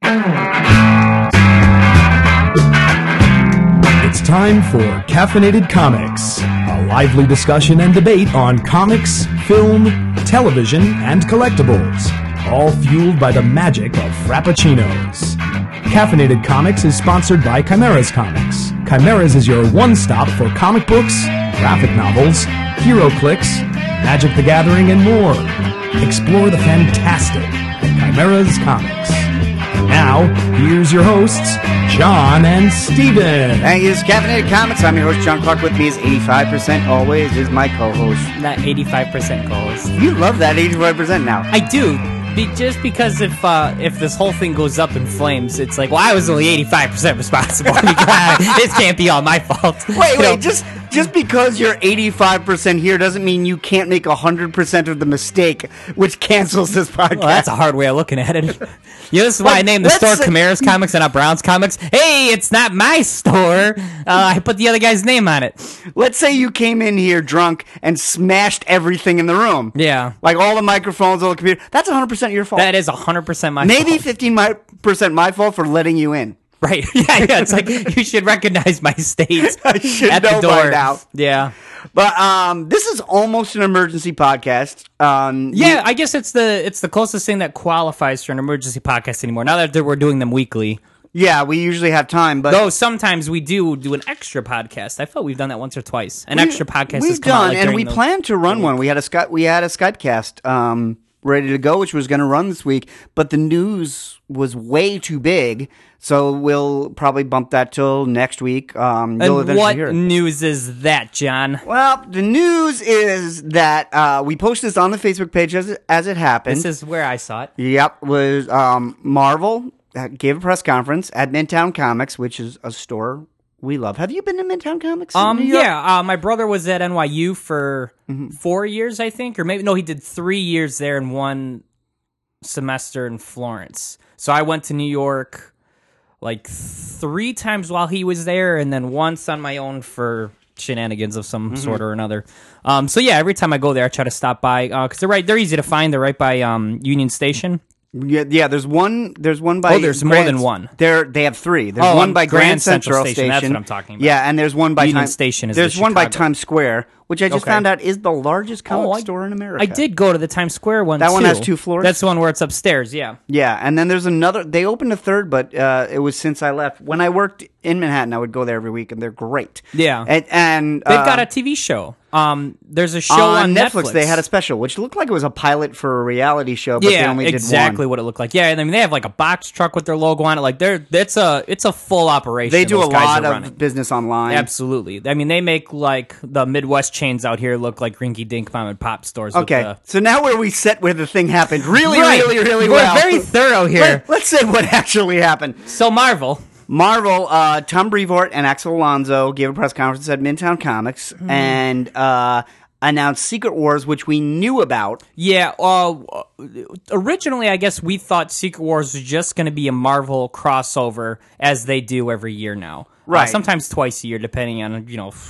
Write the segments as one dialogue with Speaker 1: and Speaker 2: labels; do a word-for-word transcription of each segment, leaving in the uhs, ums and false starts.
Speaker 1: It's time for Caffeinated Comics, a lively discussion and debate on comics, film, television, and collectibles, all fueled by the magic of Frappuccinos. Caffeinated Comics is sponsored by Chimeras Comics. Chimeras is your one-stop for comic books, graphic novels, HeroClix, Magic the Gathering, and more. Explore the fantastic at Chimeras Comics. Now, here's your hosts, John and Steven.
Speaker 2: Thank you. This is Caffeinated Comics. I'm your host, John Clark. With me is eighty-five percent always is my co-host.
Speaker 3: That eighty-five percent co-host.
Speaker 2: You love that eighty-five percent now.
Speaker 3: I do. Be, just because if uh, if this whole thing goes up in flames, it's like, well, I was only eighty-five percent responsible. This can't be all my fault.
Speaker 2: Wait,
Speaker 3: You
Speaker 2: wait,
Speaker 3: know,
Speaker 2: just just because you're eighty-five percent here doesn't mean you can't make one hundred percent of the mistake, which cancels this podcast.
Speaker 3: Well, that's a hard way of looking at it. You know, this is why
Speaker 2: Like,
Speaker 3: I named the
Speaker 2: let's
Speaker 3: store
Speaker 2: say-
Speaker 3: Chimeras Comics and not Browns Comics. Hey, it's not my store. Uh, I put the other guy's name on it.
Speaker 2: Let's say you came in here drunk and smashed everything in the room.
Speaker 3: Yeah.
Speaker 2: Like all the microphones, all the computer. That's one hundred percent your fault.
Speaker 3: That is one hundred percent my
Speaker 2: Maybe
Speaker 3: fault.
Speaker 2: fifteen percent my fault for letting you in.
Speaker 3: Right. Yeah, yeah. It's like, you should recognize my state
Speaker 2: I should
Speaker 3: at
Speaker 2: know
Speaker 3: the door.
Speaker 2: by now.
Speaker 3: Yeah.
Speaker 2: But um, this is almost an emergency podcast. Um,
Speaker 3: Yeah, I guess it's the it's the closest thing that qualifies for an emergency podcast anymore. Now that we're doing them weekly,
Speaker 2: Yeah, we usually have time, but
Speaker 3: though sometimes we do do an extra podcast. I felt we've done that once or twice. An
Speaker 2: we-
Speaker 3: extra podcast
Speaker 2: we've
Speaker 3: has come out,
Speaker 2: done,
Speaker 3: like,
Speaker 2: and
Speaker 3: during
Speaker 2: we
Speaker 3: the-
Speaker 2: plan to run one. We had a Skype, we had a Skypecast um, ready to go, which was going to run this week, but the news was way too big, so we'll probably bump that till next week. Um, you'll
Speaker 3: And
Speaker 2: eventually
Speaker 3: what
Speaker 2: hear it.
Speaker 3: news is that, John?
Speaker 2: Well, the news is that uh, we posted this on the Facebook page as it, as it happened.
Speaker 3: This is where I saw it.
Speaker 2: Yep, was um, Marvel uh, gave a press conference at Midtown Comics, which is a store we love. Have you been to Midtown Comics? in
Speaker 3: Um,
Speaker 2: New York?
Speaker 3: yeah, uh, my brother was at N Y U for
Speaker 2: Mm-hmm.
Speaker 3: four years, I think, or maybe no, he did three years there and one semester in Florence. So I went to New York like three times while he was there, and then once on my own for shenanigans of some
Speaker 2: Mm-hmm.
Speaker 3: sort or another. Um, so yeah, every time I go there, I try to stop by because they're right. They're easy to find. They're right by um, Union Station.
Speaker 2: Yeah, yeah. There's one. There's one by.
Speaker 3: Oh, there's more than one.
Speaker 2: There, they have three. There's
Speaker 3: Oh,
Speaker 2: one
Speaker 3: um,
Speaker 2: by Grand,
Speaker 3: Grand
Speaker 2: Central,
Speaker 3: Central
Speaker 2: Station.
Speaker 3: Station, that's what I'm talking about.
Speaker 2: Yeah, and there's one by
Speaker 3: Union
Speaker 2: Time-
Speaker 3: Station is the
Speaker 2: There's one by
Speaker 3: Chicago.
Speaker 2: Times Square, which I just
Speaker 3: Okay.
Speaker 2: found out is the largest comic
Speaker 3: Oh, I-
Speaker 2: store in America.
Speaker 3: I did go to the Times Square one.
Speaker 2: That one
Speaker 3: too.
Speaker 2: has two floors?
Speaker 3: That's the one where it's upstairs. Yeah.
Speaker 2: Yeah, and then there's another. They opened a third, but uh, it was since I left. When I worked in Manhattan, I would go there every week, and they're great.
Speaker 3: Yeah.
Speaker 2: and, and
Speaker 3: They've
Speaker 2: uh,
Speaker 3: got a T V show. Um, there's a show
Speaker 2: on,
Speaker 3: on,
Speaker 2: Netflix, They had a special, which looked like it was a pilot for a reality show, but
Speaker 3: yeah,
Speaker 2: they only
Speaker 3: exactly
Speaker 2: did one.
Speaker 3: what it looked like. Yeah, and I mean they have like a box truck with their logo on it. Like they're it's a it's a full operation.
Speaker 2: They do
Speaker 3: those
Speaker 2: a
Speaker 3: guys
Speaker 2: lot
Speaker 3: are
Speaker 2: of
Speaker 3: running.
Speaker 2: business online.
Speaker 3: Absolutely. I mean they make like the Midwest chains out here look like rinky dink mom and pop stores.
Speaker 2: Okay,
Speaker 3: With
Speaker 2: so now where we set where the thing happened,
Speaker 3: the,
Speaker 2: really,
Speaker 3: Right.
Speaker 2: really, really
Speaker 3: We're
Speaker 2: well.
Speaker 3: very thorough here.
Speaker 2: Let, let's say what actually happened.
Speaker 3: So Marvel.
Speaker 2: Marvel, uh, Tom Brevoort and Axel Alonso gave a press conference at Midtown Comics
Speaker 3: Hmm.
Speaker 2: and uh, announced Secret Wars, which we knew about.
Speaker 3: Yeah, uh, originally I guess we thought Secret Wars was just going to be a Marvel crossover as they do every year now. Uh,
Speaker 2: Right.
Speaker 3: sometimes twice a year depending on, you know.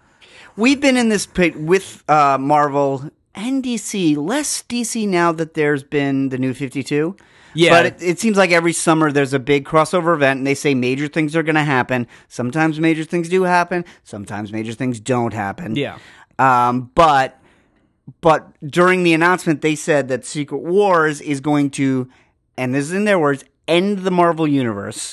Speaker 2: We've been in this pit with uh, Marvel and D C. Less D C now that there's been the new fifty-two.
Speaker 3: Yeah.
Speaker 2: But it, it seems like every summer there's a big crossover event, and they say major things are going to happen. Sometimes major things do happen. Sometimes major things don't happen.
Speaker 3: Yeah.
Speaker 2: Um, but but during the announcement, they said that Secret Wars is going to, and this is in their words, end the Marvel Universe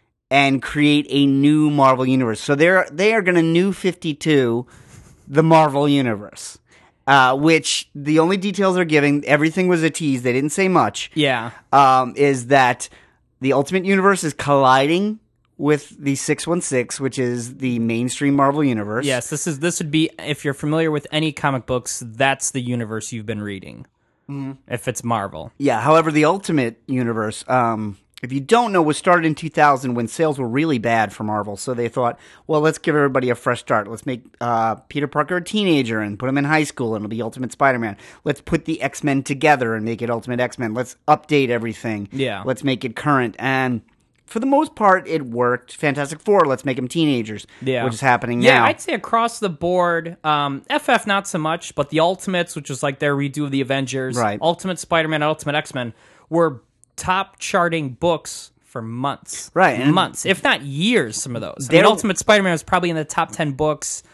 Speaker 2: and create a new Marvel Universe. So they're they are going to new fifty-two the Marvel Universe. Uh, which the only details they're giving, everything was a tease, they didn't say much,
Speaker 3: Yeah.
Speaker 2: um, is that the Ultimate Universe is colliding with the six one six, which is the mainstream Marvel Universe.
Speaker 3: Yes, this is this would be, if you're familiar with any comic books, that's the universe you've been reading. Mm-hmm. If it's Marvel.
Speaker 2: Yeah, however, the Ultimate Universe, um, if you don't know, was started in two thousand when sales were really bad for Marvel. So they thought, well, let's give everybody a fresh start. Let's make uh, Peter Parker a teenager and put him in high school, and it'll be Ultimate Spider-Man. Let's put the X-Men together and make it Ultimate X-Men. Let's update everything.
Speaker 3: Yeah.
Speaker 2: Let's make it current. And for the most part, it worked. Fantastic Four, let's make them teenagers,
Speaker 3: Yeah.
Speaker 2: which is happening
Speaker 3: Yeah,
Speaker 2: now.
Speaker 3: I'd say across the board, um, F F not so much, but the Ultimates, which was like their redo of the Avengers,
Speaker 2: Right.
Speaker 3: Ultimate Spider-Man and Ultimate X-Men, were top charting books for months.
Speaker 2: Right, and-
Speaker 3: months, if not years, some of those. I
Speaker 2: They're-
Speaker 3: mean, Ultimate Spider-Man was probably in the top ten books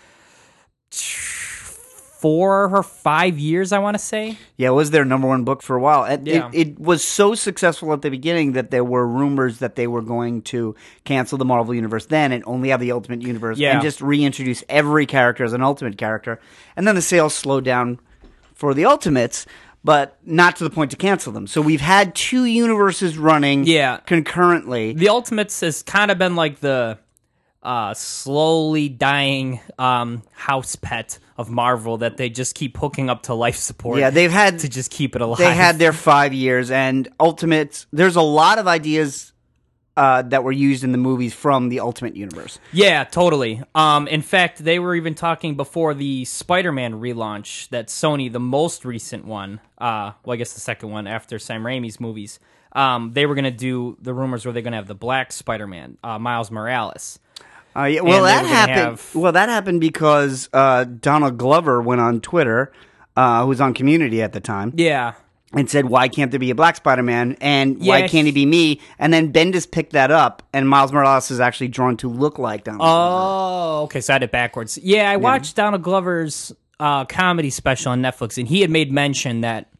Speaker 3: four or five years, I want to say.
Speaker 2: Yeah, it was their number one book for a while. It,
Speaker 3: Yeah.
Speaker 2: it, it was so successful at the beginning that there were rumors that they were going to cancel the Marvel Universe then and only have the Ultimate Universe
Speaker 3: Yeah.
Speaker 2: and just reintroduce every character as an Ultimate character. And then the sales slowed down for the Ultimates, but not to the point to cancel them. So we've had two universes running
Speaker 3: Yeah.
Speaker 2: concurrently.
Speaker 3: The Ultimates has kind of been like the uh, slowly dying um, house pet of Marvel that they just keep hooking up to life support.
Speaker 2: Yeah, they've had
Speaker 3: to just keep it alive.
Speaker 2: They had their five years, and Ultimates. There's a lot of ideas uh, that were used in the movies from the Ultimate Universe.
Speaker 3: Yeah, totally. Um, in fact, they were even talking before the Spider-Man relaunch that Sony, the most recent one, uh, well, I guess the second one after Sam Raimi's movies, um, they were going to do the rumors where they're going to have the Black Spider-Man, uh, Miles Morales.
Speaker 2: Uh, yeah, well,
Speaker 3: And they
Speaker 2: that
Speaker 3: were gonna
Speaker 2: happened.
Speaker 3: have-
Speaker 2: Well, that happened because uh, Donald Glover went on Twitter, uh, who was on Community at the time,
Speaker 3: Yeah.
Speaker 2: and said, "Why can't there be a Black Spider-Man? And why
Speaker 3: Yeah,
Speaker 2: can't he be me?" And then Bendis picked that up, and Miles Morales is actually drawn to look like Donald. Glover.
Speaker 3: Oh, okay. So I had it backwards. Yeah, I watched Donald Glover's uh, comedy special on Netflix, and he had made mention that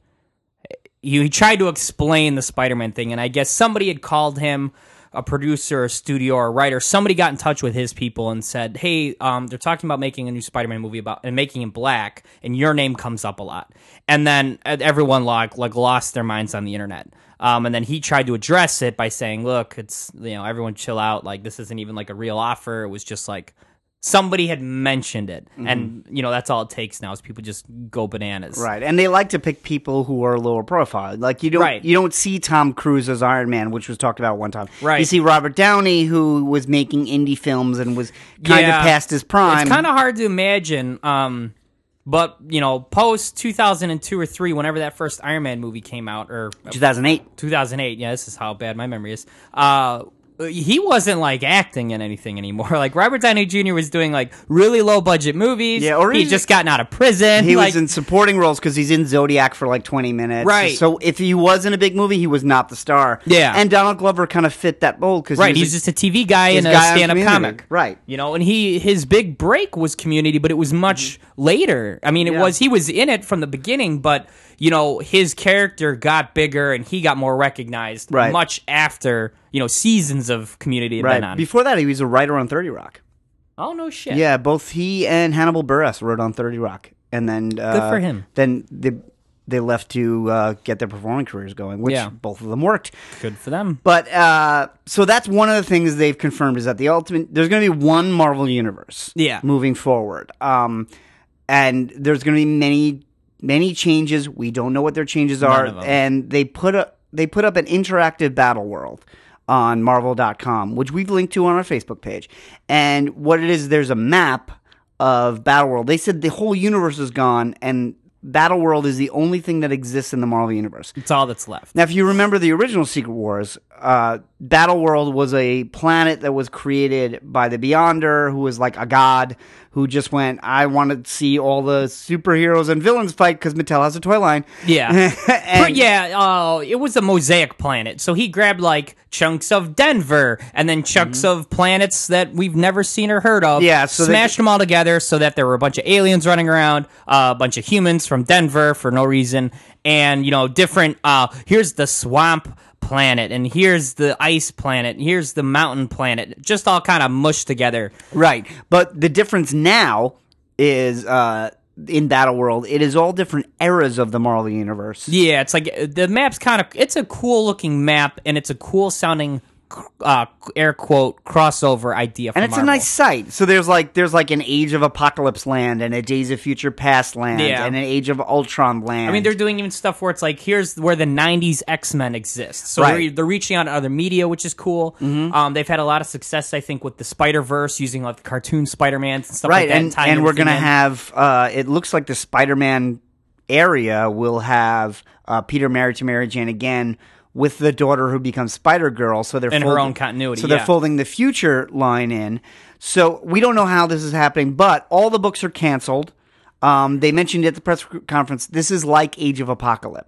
Speaker 3: he, he tried to explain the Spider-Man thing, and I guess somebody had called him, a producer, a studio, or a writer. Somebody got in touch with his people and said, "Hey, um, they're talking about making a new Spider-Man movie about and making him black, and your name comes up a lot." And then uh, everyone like like lost their minds on the internet. Um, and then he tried to address it by saying, "Look, it's you know everyone chill out. Like this isn't even like a real offer. It was just like." Somebody had mentioned it,
Speaker 2: Mm-hmm.
Speaker 3: and you know that's all it takes now is people just go bananas.
Speaker 2: Right, and they like to pick people who are lower profile. Like you don't,
Speaker 3: Right.
Speaker 2: you don't see Tom Cruise as Iron Man, which was talked about one time.
Speaker 3: Right.
Speaker 2: You see Robert Downey, who was making indie films and was kind
Speaker 3: Yeah.
Speaker 2: of past his prime.
Speaker 3: It's kind of hard to imagine, um, but you know, post two thousand two or three, whenever that first Iron Man movie came out, or
Speaker 2: two thousand eight.
Speaker 3: two thousand eight. Yeah, this is how bad my memory is. Uh, he wasn't like acting in anything anymore. Like Robert Downey Junior was doing like really low budget movies.
Speaker 2: Yeah, or
Speaker 3: he
Speaker 2: he's-
Speaker 3: just gotten out of prison.
Speaker 2: He
Speaker 3: like,
Speaker 2: was in supporting roles because he's in Zodiac for like twenty minutes.
Speaker 3: Right.
Speaker 2: So if he was in a big movie, he was not the star.
Speaker 3: Yeah.
Speaker 2: And Donald Glover kind of fit that mold because
Speaker 3: right.
Speaker 2: he
Speaker 3: He's
Speaker 2: was
Speaker 3: just a T V guy
Speaker 2: his
Speaker 3: and a
Speaker 2: guy on
Speaker 3: stand up
Speaker 2: Community.
Speaker 3: comic.
Speaker 2: Right.
Speaker 3: You know, and he his big break was Community, but it was much later. I mean, it
Speaker 2: Yeah.
Speaker 3: was he was in it from the beginning, but you know, his character got bigger and he got more recognized
Speaker 2: Right.
Speaker 3: much after, you know, seasons of Community had been
Speaker 2: right.
Speaker 3: on.
Speaker 2: Before that, he was a writer on thirty Rock.
Speaker 3: Oh no shit.
Speaker 2: Yeah, both he and Hannibal Buress wrote on thirty Rock, and then uh,
Speaker 3: Good for him.
Speaker 2: Then they they left to uh, get their performing careers going, which
Speaker 3: Yeah.
Speaker 2: both of them worked.
Speaker 3: Good for them.
Speaker 2: But uh, so that's one of the things they've confirmed is that the ultimate there's going to be one Marvel universe,
Speaker 3: Yeah.
Speaker 2: moving forward. Um, and there's going to be many many changes. We don't know what their changes are,
Speaker 3: of them.
Speaker 2: and they put a they put up an interactive battle world on Marvel dot com, which we've linked to on our Facebook page. And what it is, there's a map of Battle World. They said the whole universe is gone, and Battle World is the only thing that exists in the Marvel universe.
Speaker 3: It's all that's left.
Speaker 2: Now, if you remember the original Secret Wars, uh, Battle World was a planet that was created by the Beyonder, who was like a god, who just went, I want to see all the superheroes and villains fight because Mattel has a toy line.
Speaker 3: Yeah.
Speaker 2: And-
Speaker 3: But yeah, uh, it was a mosaic planet. So he grabbed like chunks of Denver and then chunks of planets that we've never seen or heard of.
Speaker 2: Mm-hmm. Yeah, so they-
Speaker 3: smashed them all together so that there were a bunch of aliens running around, uh, a bunch of humans from Denver for no reason, and you know, different. Uh, here's the swamp planet, and here's the ice planet, and here's the mountain planet, just all kind of mushed together.
Speaker 2: Right. But the difference now is uh, in Battle World, it is all different eras of the Marvel Universe.
Speaker 3: Yeah, it's like uh, the map's kind of it's a cool looking map and it's a cool sounding uh, air quote crossover idea for
Speaker 2: And it's
Speaker 3: Marvel.
Speaker 2: a nice site. So there's like there's like an Age of Apocalypse land and a Days of Future Past land
Speaker 3: Yeah.
Speaker 2: and an Age of Ultron land.
Speaker 3: I mean, they're doing even stuff where it's like, here's where the nineties X-Men exist. So
Speaker 2: Right. Mm-hmm.
Speaker 3: they're, they're reaching out to other media, which is cool. Um, they've had a lot of success, I think, with the Spider-Verse, using like the cartoon Spider-Mans and stuff
Speaker 2: right,
Speaker 3: like that.
Speaker 2: and
Speaker 3: tying
Speaker 2: and we're
Speaker 3: everything
Speaker 2: gonna
Speaker 3: in.
Speaker 2: have. Uh, it looks like the Spider-Man area will have uh, Peter married to Mary Jane again, with the daughter who becomes Spider-Girl. So they're
Speaker 3: In her
Speaker 2: folding-
Speaker 3: own continuity,
Speaker 2: So they're
Speaker 3: yeah.
Speaker 2: folding the future line in. So we don't know how this is happening, but all the books are canceled. Um, they mentioned at the press conference, this is like Age of Apocalypse,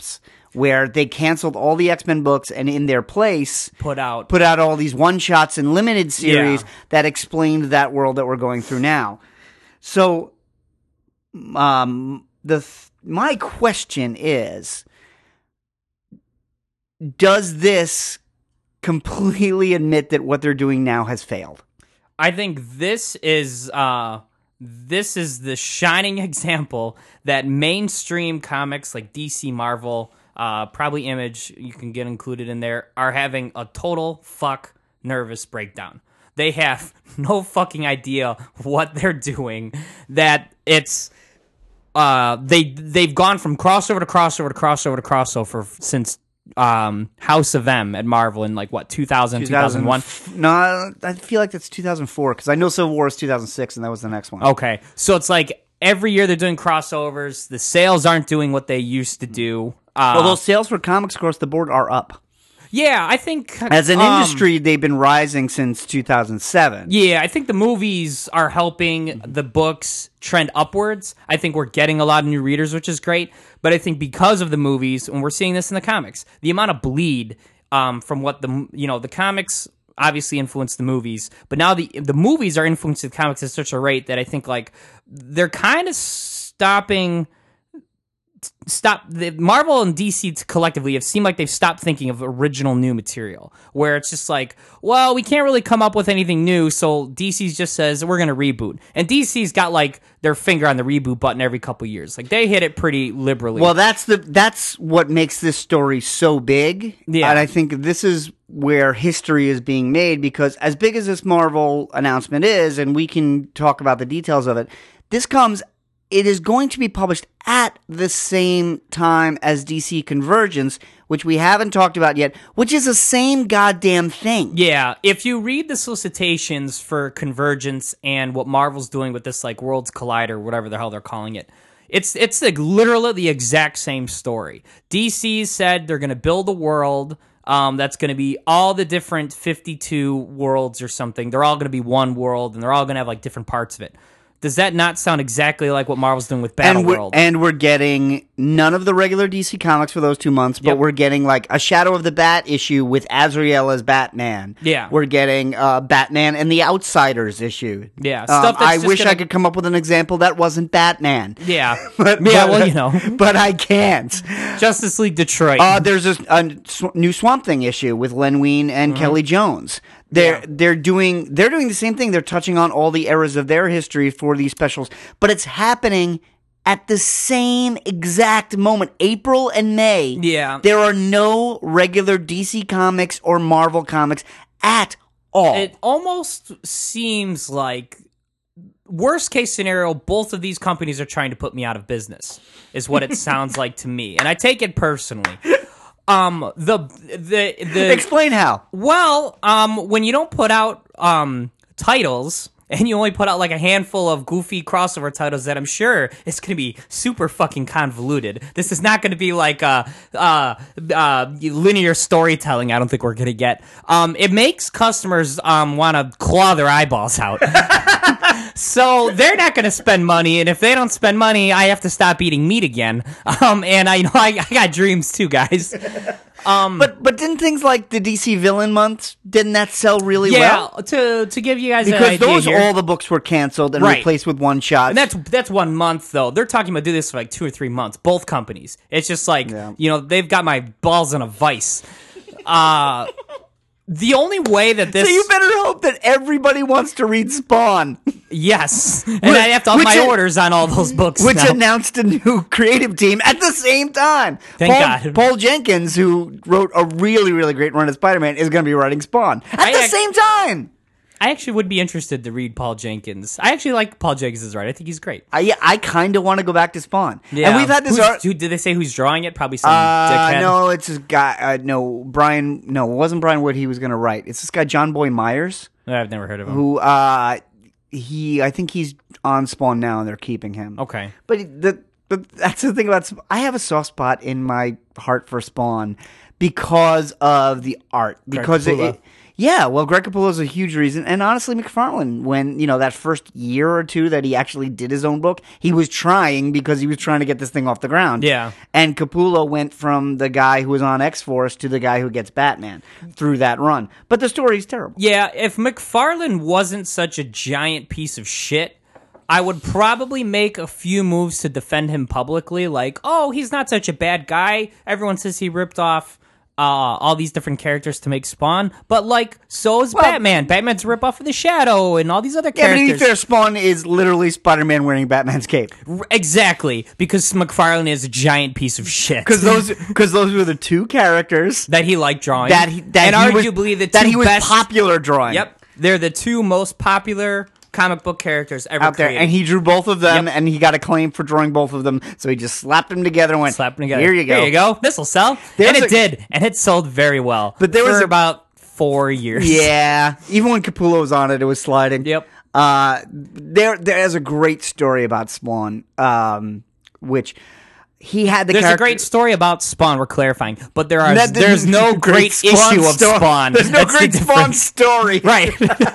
Speaker 2: where they canceled all the X-Men books and in their place
Speaker 3: Put out.
Speaker 2: put out all these one-shots and limited series
Speaker 3: Yeah.
Speaker 2: that explained that world that we're going through now. So, um, the th- my question is, does this completely admit that what they're doing now has failed?
Speaker 3: I think this is uh, this is the shining example that mainstream comics like D C, Marvel, uh, probably Image, you can get included in there, are having a total fuck nervous breakdown. They have no fucking idea what they're doing. That it's uh, they they've gone from crossover to crossover to crossover to crossover since um, House of M at Marvel in like what two thousand, two thousand one.
Speaker 2: No, I feel like that's two thousand four because I know Civil War is two thousand six and that was the next one.
Speaker 3: Okay, so it's like every year they're doing crossovers. The sales aren't doing what they used to do. Uh,
Speaker 2: Although sales for comics across the board are up.
Speaker 3: yeah, I think
Speaker 2: As an
Speaker 3: um,
Speaker 2: industry, they've been rising since two thousand seven.
Speaker 3: Yeah, I think the movies are helping the books trend upwards. I think we're getting a lot of new readers, which is great. But I think because of the movies, and we're seeing this in the comics, the amount of bleed um, from what the you know the comics obviously influenced the movies, but now the the movies are influencing the comics at such a rate that I think like they're kind of stopping. Stop the Marvel and D C collectively have seemed like they've stopped thinking of original new material, where it's just like, well, we can't really come up with anything new, so D C just says we're going to reboot, and D C's got like their finger on the reboot button every couple years, like they hit it pretty liberally.
Speaker 2: Well, that's the that's what makes this story so big.
Speaker 3: Yeah.
Speaker 2: And I think this is where history is being made, because as big as this Marvel announcement is, and we can talk about the details of it, this comes. It is going to be published at the same time as D C Convergence, which we haven't talked about yet, which is the same goddamn thing.
Speaker 3: Yeah, if you read the solicitations for Convergence and what Marvel's doing with this like Worlds Collider, whatever the hell they're calling it, it's it's like literally the exact same story. D C said they're going to build a world um, that's going to be all the different fifty-two worlds or something. They're all going to be one world, and they're all going to have like different parts of it. Does that not sound exactly like what Marvel's doing with Battle
Speaker 2: and we're,
Speaker 3: World?
Speaker 2: And we're getting none of the regular D C comics for those two months, but
Speaker 3: Yep.
Speaker 2: we're getting like a Shadow of the Bat issue with Azrael as Batman.
Speaker 3: Yeah.
Speaker 2: We're getting uh, Batman and the Outsiders issue.
Speaker 3: Yeah,
Speaker 2: Um,
Speaker 3: stuff that's
Speaker 2: I
Speaker 3: just
Speaker 2: wish
Speaker 3: gonna-
Speaker 2: I could come up with an example that wasn't Batman.
Speaker 3: yeah,
Speaker 2: But,
Speaker 3: yeah.
Speaker 2: but-
Speaker 3: Well, you know,
Speaker 2: But I can't.
Speaker 3: Justice League Detroit.
Speaker 2: Uh, there's a, a sw- new Swamp Thing issue with Len Wein and Kelly Jones. They're
Speaker 3: Yeah.
Speaker 2: they're doing they're doing the same thing. They're touching on all the eras of their history for these specials, but it's happening at the same exact moment, April and May.
Speaker 3: Yeah.
Speaker 2: There are no regular D C comics or Marvel comics at all.
Speaker 3: It almost seems like worst case scenario, both of these companies are trying to put me out of business, is what it sounds like to me, and I take it personally. Um, the the the
Speaker 2: Explain how.
Speaker 3: well, um, when you don't put out um titles. And you only put out like a handful of goofy crossover titles that I'm sure is going to be super fucking convoluted. This is not going to be like uh, uh, uh, linear storytelling. I don't think we're going to get. Um, it makes customers um, want to claw their eyeballs out. So they're not going to spend money, and if they don't spend money, I have to stop eating meat again. Um, and I you know I, I got dreams too, guys. Um,
Speaker 2: But but didn't things like the D C Villain Month, didn't that sell really
Speaker 3: yeah,
Speaker 2: well?
Speaker 3: to to give you guys an
Speaker 2: Because
Speaker 3: idea
Speaker 2: those
Speaker 3: here.
Speaker 2: all the books were canceled and
Speaker 3: Right.
Speaker 2: replaced with one shot.
Speaker 3: And that's that's one month though. They're talking about do this for like two or three months. Both companies. It's just like
Speaker 2: Yeah.
Speaker 3: you know they've got my balls in a vice. Uh the only way that this
Speaker 2: So you better hope that everybody wants to read Spawn,
Speaker 3: yes, and I have to up
Speaker 2: which
Speaker 3: my
Speaker 2: it-
Speaker 3: orders on all those books.
Speaker 2: which
Speaker 3: now.
Speaker 2: announced a new creative team at the same time.
Speaker 3: Thank
Speaker 2: Paul,
Speaker 3: God.
Speaker 2: Paul Jenkins, who wrote a really, really great run of Spider-Man, is going to be writing Spawn at
Speaker 3: I
Speaker 2: the
Speaker 3: ac-
Speaker 2: same time.
Speaker 3: I actually would be interested to read Paul Jenkins. I actually like Paul Jenkins' art. I think he's great.
Speaker 2: I, yeah, I kind of want to go back to Spawn.
Speaker 3: Yeah.
Speaker 2: And we've had this
Speaker 3: Who's-
Speaker 2: art.
Speaker 3: Who, did they say who's drawing it? Probably some
Speaker 2: Uh,
Speaker 3: dickhead.
Speaker 2: no, it's this guy. Uh, no, Brian. No, it wasn't Brian Wood. He was going to write. It's this guy, John Boy Myers,
Speaker 3: I've never heard of him.
Speaker 2: who uh, he. I think he's on Spawn now, and they're keeping him.
Speaker 3: Okay.
Speaker 2: But the But that's the thing about Sp- I have a soft spot in my heart for Spawn because of the art. Because it,
Speaker 3: Capullo.
Speaker 2: it, yeah, well, Greg Capullo is a huge reason, and honestly, McFarlane, when you know that first year or two that he actually did his own book, he was trying because he was trying to get this thing off the ground.
Speaker 3: Yeah.
Speaker 2: And Capullo went from the guy who was on X-Force to the guy who gets Batman through that run. But the story's terrible.
Speaker 3: Yeah, if McFarlane wasn't such a giant piece of shit, I would probably make a few moves to defend him publicly, like, oh, he's not such a bad guy. Everyone says he ripped off uh, all these different characters to make Spawn, but, like, so is
Speaker 2: Well-
Speaker 3: Batman. Batman's a ripoff of The Shadow and all these other
Speaker 2: Yeah, but to
Speaker 3: characters.
Speaker 2: be fair, Spawn is literally Spider-Man wearing Batman's cape.
Speaker 3: R- Exactly, because McFarlane is a giant piece of shit.
Speaker 2: Because those, because those were the two characters
Speaker 3: that he liked drawing.
Speaker 2: that he, that
Speaker 3: and
Speaker 2: he was,
Speaker 3: arguably the two
Speaker 2: that he was
Speaker 3: best,
Speaker 2: popular drawing.
Speaker 3: Yep, they're the two most popular comic book characters ever
Speaker 2: Out there,
Speaker 3: created.
Speaker 2: and he drew both of them,
Speaker 3: Yep.
Speaker 2: and he got acclaim for drawing both of them. So he just slapped them together and went,
Speaker 3: Slap them together.
Speaker 2: Here you go.
Speaker 3: Here you go. This will sell.
Speaker 2: There's
Speaker 3: and it
Speaker 2: a-
Speaker 3: did. And it sold very well.
Speaker 2: But there
Speaker 3: for
Speaker 2: was a-
Speaker 3: about four years.
Speaker 2: Yeah, even when Capullo was on it, it was sliding.
Speaker 3: Yep.
Speaker 2: Uh, there, there is a great story about Spawn, um, which he had the
Speaker 3: There's
Speaker 2: character.
Speaker 3: a great story about Spawn, we're clarifying. But there are
Speaker 2: That-
Speaker 3: there's no great, issue of
Speaker 2: sto-
Speaker 3: Spawn.
Speaker 2: There's no
Speaker 3: That's the
Speaker 2: great Spawn
Speaker 3: difference.
Speaker 2: story.
Speaker 3: Right.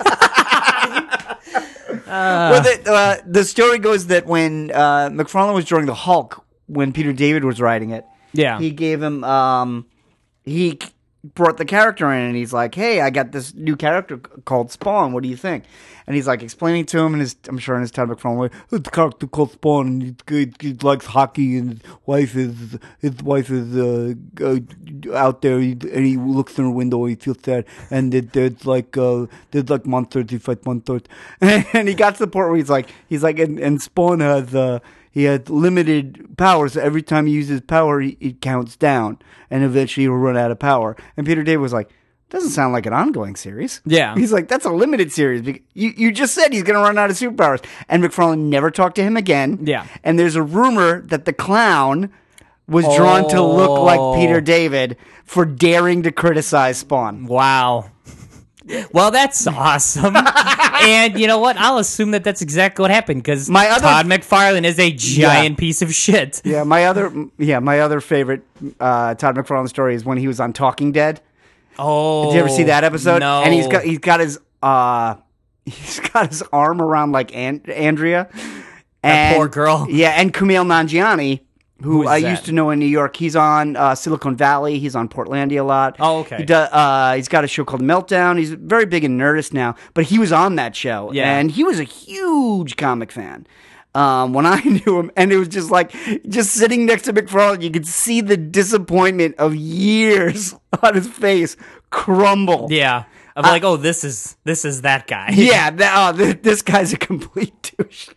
Speaker 2: Well, the, uh, the story goes that when uh, McFarlane was drawing the Hulk, when Peter David was writing it,
Speaker 3: Yeah.
Speaker 2: he gave him um, he c- brought the character in, and he's like, "Hey, I got this new character c- called Spawn. What do you think?" And he's like explaining to him, and his I'm sure in his Todd McFarlane way, "It's a character called Spawn, and he's good, he likes hockey, and his wife is his wife is uh, uh, out there, he, and he looks in her window, he feels sad, and it, there's like uh, there's like monsters, he fights monsters." And he got to the point where he's like, he's like, and, and Spawn has uh, he has limited power, so every time he uses power, he, it counts down, and eventually he'll run out of power. And Peter David was like, doesn't sound like an ongoing series.
Speaker 3: Yeah.
Speaker 2: He's like, that's a limited series. Bec- You, you just said he's going to run out of superpowers. And McFarlane never talked to him again.
Speaker 3: Yeah.
Speaker 2: And there's a rumor that the clown was drawn to look like
Speaker 3: Oh.
Speaker 2: Peter David for daring to criticize Spawn.
Speaker 3: Wow. Well, that's awesome. And you know what? I'll assume that that's exactly what happened because
Speaker 2: My other-
Speaker 3: Todd McFarlane is a giant
Speaker 2: Yeah.
Speaker 3: piece of shit.
Speaker 2: Yeah, my other yeah, my other favorite uh, Todd McFarlane story is when he was on Talking Dead.
Speaker 3: Oh,
Speaker 2: Did you ever see that episode?
Speaker 3: No.
Speaker 2: And he's got he's got his uh he's got his arm around like An- Andrea. And,
Speaker 3: poor girl.
Speaker 2: Yeah, and Kumail Nanjiani, who
Speaker 3: Who is
Speaker 2: I
Speaker 3: that?
Speaker 2: used to know in New York. He's on uh, Silicon Valley. He's on Portlandia a lot.
Speaker 3: Oh, okay.
Speaker 2: He do, uh, he's got a show called Meltdown. He's very big in Nerdist now, but he was on that show.
Speaker 3: Yeah.
Speaker 2: And he was a huge comic fan. Um, when I knew him, and it was just like, just sitting next to McFarlane, you could see the disappointment of years on his face crumble.
Speaker 3: Yeah. I'm like, oh, this is this is that guy.
Speaker 2: Yeah, th- oh, th- this guy's a complete douche.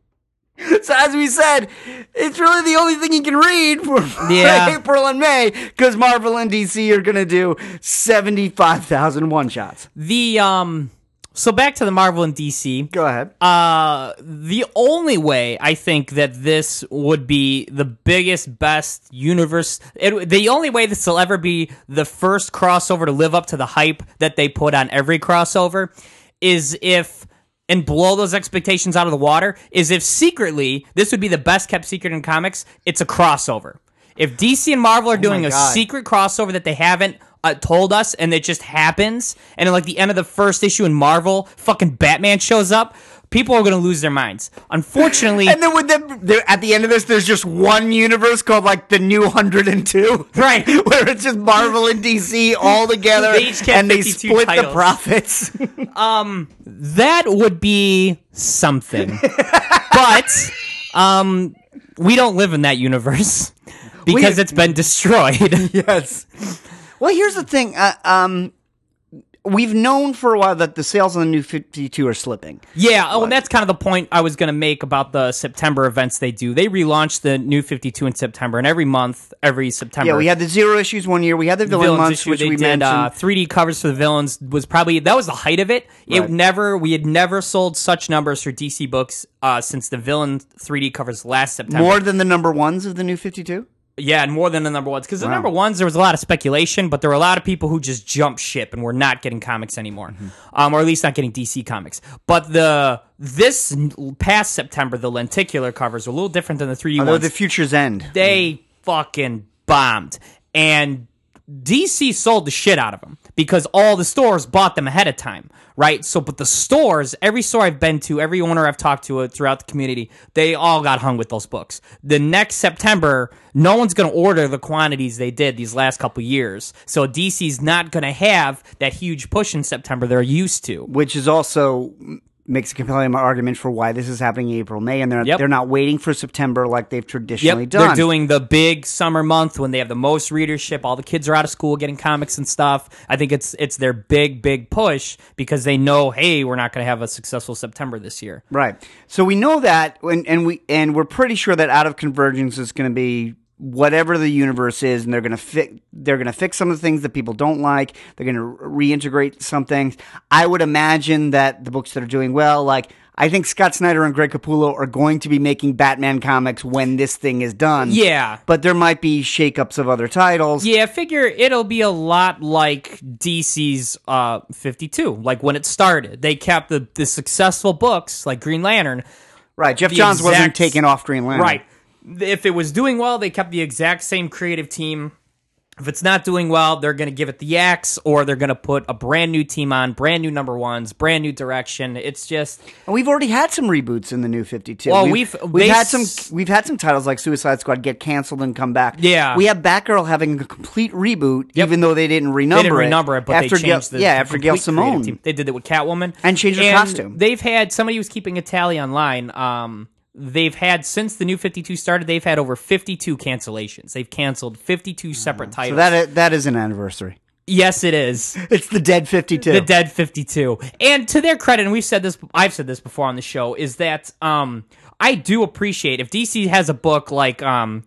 Speaker 2: So as we said, it's really the only thing you can read for, for
Speaker 3: Yeah.
Speaker 2: April and May, because Marvel and D C are going to do seventy-five thousand one-shots.
Speaker 3: The um. So back to the Marvel and D C.
Speaker 2: Go ahead.
Speaker 3: Uh, the only way I think that this would be the biggest, best universe, it, the only way this will ever be the first crossover to live up to the hype that they put on every crossover is if, and blow those expectations out of the water, is if secretly, this would be the best kept secret in comics, it's a crossover. If D C and Marvel are doing a
Speaker 2: God.
Speaker 3: secret crossover that they haven't uh, told us, and it just happens, and at like the end of the first issue in Marvel, fucking Batman shows up, people are going to lose their minds. Unfortunately,
Speaker 2: And then with them, there- at the end of this, there's just one universe called like the New one hundred two.
Speaker 3: Right.
Speaker 2: Where it's just Marvel and D C all together,
Speaker 3: They each get
Speaker 2: and they
Speaker 3: fifty-two
Speaker 2: split the
Speaker 3: titles.
Speaker 2: profits.
Speaker 3: that would be something. But um, we don't live in that universe because
Speaker 2: We-
Speaker 3: it's been destroyed.
Speaker 2: Yes. Well, here's the thing. Uh, um, we've known for a while that the sales on the New fifty-two are slipping.
Speaker 3: Yeah, oh, and that's kind of the point I was going to make about the September events they do. They relaunched the New fifty-two in September, and every month, every September.
Speaker 2: Yeah, we had the zero issues one year. We had the villain
Speaker 3: Villains
Speaker 2: months,
Speaker 3: issue,
Speaker 2: which
Speaker 3: they
Speaker 2: we
Speaker 3: did
Speaker 2: mentioned.
Speaker 3: uh, three D covers for the villains was probably that was the height of it. It
Speaker 2: Right.
Speaker 3: never we had never sold such numbers for D C books uh, since the villain three D covers last September.
Speaker 2: More than the number ones of the New fifty-two?
Speaker 3: Yeah, and more than the number ones. Because the
Speaker 2: Wow.
Speaker 3: number ones, there was a lot of speculation, but there were a lot of people who just jumped ship and were not getting comics anymore.
Speaker 2: Mm-hmm.
Speaker 3: Um, or at least not getting D C comics. But the this past September, the lenticular covers were a little different than the three D
Speaker 2: Although
Speaker 3: ones.
Speaker 2: the Future's End.
Speaker 3: They fucking bombed. And D C sold the shit out of them because all the stores bought them ahead of time, right? So, but the stores, every store I've been to, every owner I've talked to throughout the community, they all got hung with those books. The next September, no one's going to order the quantities they did these last couple years. So D C's not going to have that huge push in September they're used to.
Speaker 2: Which is also makes a compelling argument for why this is happening in April, May, and they're
Speaker 3: Yep.
Speaker 2: they're not waiting for September like they've traditionally
Speaker 3: Yep,
Speaker 2: done.
Speaker 3: they're doing the big summer month when they have the most readership. All the kids are out of school getting comics and stuff. I think it's it's their big, big push because they know, hey, we're not going to have a successful September this year.
Speaker 2: Right. So we know that, and, and we and we're pretty sure that Out of Convergence is going to be whatever the universe is, and they're going to fix they're going to fix some of the things that people don't like. They're going to reintegrate some things. I would imagine that the books that are doing well, like I think Scott Snyder and Greg Capullo are going to be making Batman comics when this thing is done.
Speaker 3: Yeah.
Speaker 2: But there might be shakeups of other titles.
Speaker 3: Yeah, I figure it'll be a lot like D C's uh, fifty-two, like when it started. They kept the, the successful books, like Green Lantern.
Speaker 2: Right. Jeff
Speaker 3: The
Speaker 2: Johns wasn't
Speaker 3: exact-
Speaker 2: taking off Green Lantern.
Speaker 3: Right. If it was doing well, they kept the exact same creative team. If it's not doing well, they're going to give it the axe, or they're going to put a brand new team on, brand new number ones, brand new direction. It's just
Speaker 2: And we've already had some reboots in the New fifty-two.
Speaker 3: Well,
Speaker 2: we've
Speaker 3: we've-
Speaker 2: we've
Speaker 3: they
Speaker 2: had
Speaker 3: s-
Speaker 2: some we've had some titles like Suicide Squad get canceled and come back.
Speaker 3: Yeah.
Speaker 2: we have Batgirl having a complete reboot,
Speaker 3: Yep.
Speaker 2: even though they didn't renumber
Speaker 3: they didn't renumber it, but
Speaker 2: after
Speaker 3: they changed
Speaker 2: Gail,
Speaker 3: the
Speaker 2: yeah
Speaker 3: the
Speaker 2: after Gail
Speaker 3: complete creative
Speaker 2: Simone.
Speaker 3: team. They did it with Catwoman
Speaker 2: And changed her costume.
Speaker 3: They've had somebody was keeping a tally online. Um, they've had since the New fifty-two started, they've had over fifty-two cancellations. They've canceled fifty-two separate titles.
Speaker 2: So that is, that is an anniversary.
Speaker 3: Yes, it is.
Speaker 2: It's the Dead fifty-two.
Speaker 3: The Dead fifty-two. And to their credit, and we've said this, I've said this before on the show, is that um, I do appreciate if D C has a book like, um,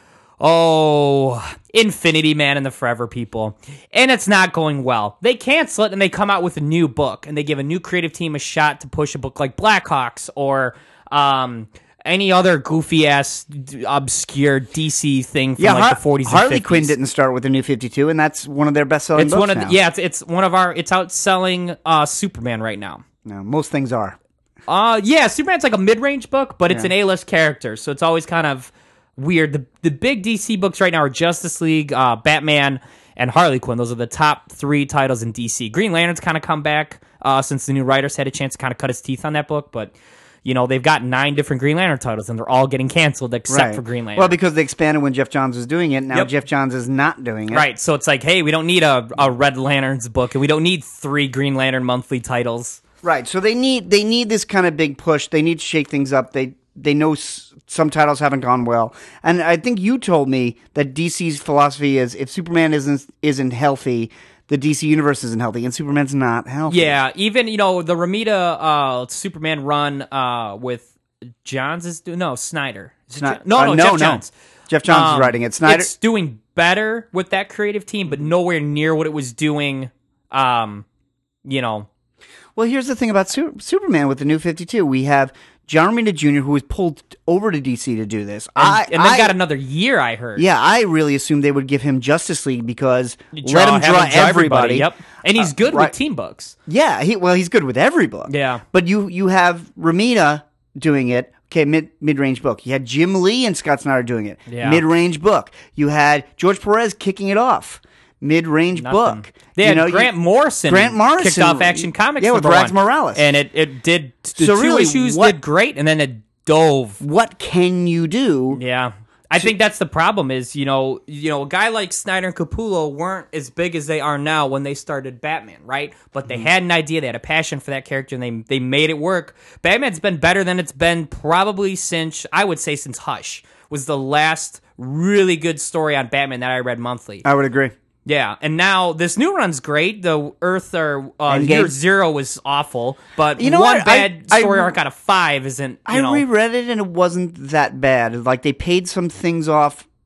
Speaker 3: oh, Infinity Man and the Forever People, and it's not going well. They cancel it and they come out with a new book, and they give a new creative team a shot to push a book like Blackhawks or um, any other goofy ass, obscure D C thing from
Speaker 2: yeah,
Speaker 3: like
Speaker 2: Har-
Speaker 3: the forties and
Speaker 2: Harley
Speaker 3: fifties.
Speaker 2: Quinn didn't start with the New fifty-two, and that's one of their best-selling
Speaker 3: It's
Speaker 2: books
Speaker 3: one of
Speaker 2: now.
Speaker 3: the, yeah, it's, it's one of our it's outselling uh, Superman right now.
Speaker 2: No, most things are.
Speaker 3: Uh yeah, Superman's like a mid-range book, but it's
Speaker 2: Yeah.
Speaker 3: an A-list character, so it's always kind of weird. The the big D C books right now are Justice League, uh, Batman, and Harley Quinn. Those are the top three titles in D C. Green Lantern's kind of come back uh, since the new writers had a chance to kind of cut his teeth on that book, but you know they've got nine different Green Lantern titles, and they're all getting canceled except
Speaker 2: Right.
Speaker 3: for Green Lantern.
Speaker 2: Well, because they expanded when Jeff Johns was doing it. Now
Speaker 3: Yep.
Speaker 2: Jeff Johns is not doing it.
Speaker 3: right, so it's like, hey, we don't need a, a Red Lanterns book, and we don't need three Green Lantern monthly titles.
Speaker 2: Right. So they need they need this kind of big push. They need to shake things up. They they know s- some titles haven't gone well, and I think you told me that D C's philosophy is if Superman isn't isn't healthy, the D C universe isn't healthy, and Superman's not healthy.
Speaker 3: Yeah, even you know the Ramita uh, Superman run uh, with Johns is doing no Snyder. Is it
Speaker 2: Sni-
Speaker 3: Jo- no,
Speaker 2: uh,
Speaker 3: no,
Speaker 2: no,
Speaker 3: Jeff
Speaker 2: no.
Speaker 3: Johns.
Speaker 2: Jeff Johns is
Speaker 3: Um,
Speaker 2: writing it. Snyder.
Speaker 3: It's doing better with that creative team, but nowhere near what it was doing. Um, you know,
Speaker 2: Well, here's the thing about Su- Superman with the New fifty-two. We have John Romita Junior, who was pulled over to D C to do this.
Speaker 3: and,
Speaker 2: I,
Speaker 3: and they
Speaker 2: I-
Speaker 3: got another year. I heard.
Speaker 2: Yeah, I really assumed they would give him Justice League because
Speaker 3: Draw-
Speaker 2: let him
Speaker 3: have
Speaker 2: draw everybody.
Speaker 3: Yep, and he's
Speaker 2: Uh,
Speaker 3: good
Speaker 2: right.
Speaker 3: with team books.
Speaker 2: Yeah, he well, he's good with every book.
Speaker 3: Yeah.
Speaker 2: but you you have Romita doing it. Okay, mid mid range book. You had Jim Lee and Scott Snyder doing it.
Speaker 3: Yeah.
Speaker 2: Mid range book. You had George Perez kicking it off. Mid range
Speaker 3: Nothing.
Speaker 2: book.
Speaker 3: They
Speaker 2: You
Speaker 3: had
Speaker 2: know, you-
Speaker 3: Grant Morrison.
Speaker 2: Grant Morrison
Speaker 3: kicked off Action Comics.
Speaker 2: Yeah, with
Speaker 3: number
Speaker 2: Rags
Speaker 3: one.
Speaker 2: Morales.
Speaker 3: and it it did the
Speaker 2: So
Speaker 3: two
Speaker 2: really,
Speaker 3: issues
Speaker 2: what-
Speaker 3: did great, and then it dove.
Speaker 2: What can you do?
Speaker 3: Yeah. I think that's the problem is, you know, you know, a guy like Snyder and Capullo weren't as big as they are now when they started Batman, right? But they had an idea, they had a passion for that character, and they they made it work. Batman's been better than it's been probably since, I would say since Hush was the last really good story on Batman that I read monthly.
Speaker 2: I would agree.
Speaker 3: Yeah, and now this new run's great. The Earth or uh,
Speaker 2: Endgame.
Speaker 3: Year Zero was awful, but
Speaker 2: You know
Speaker 3: one
Speaker 2: what? I-
Speaker 3: bad
Speaker 2: I-
Speaker 3: story arc out of five isn't, you
Speaker 2: I
Speaker 3: know.
Speaker 2: reread it and it wasn't that bad. Like they paid some things off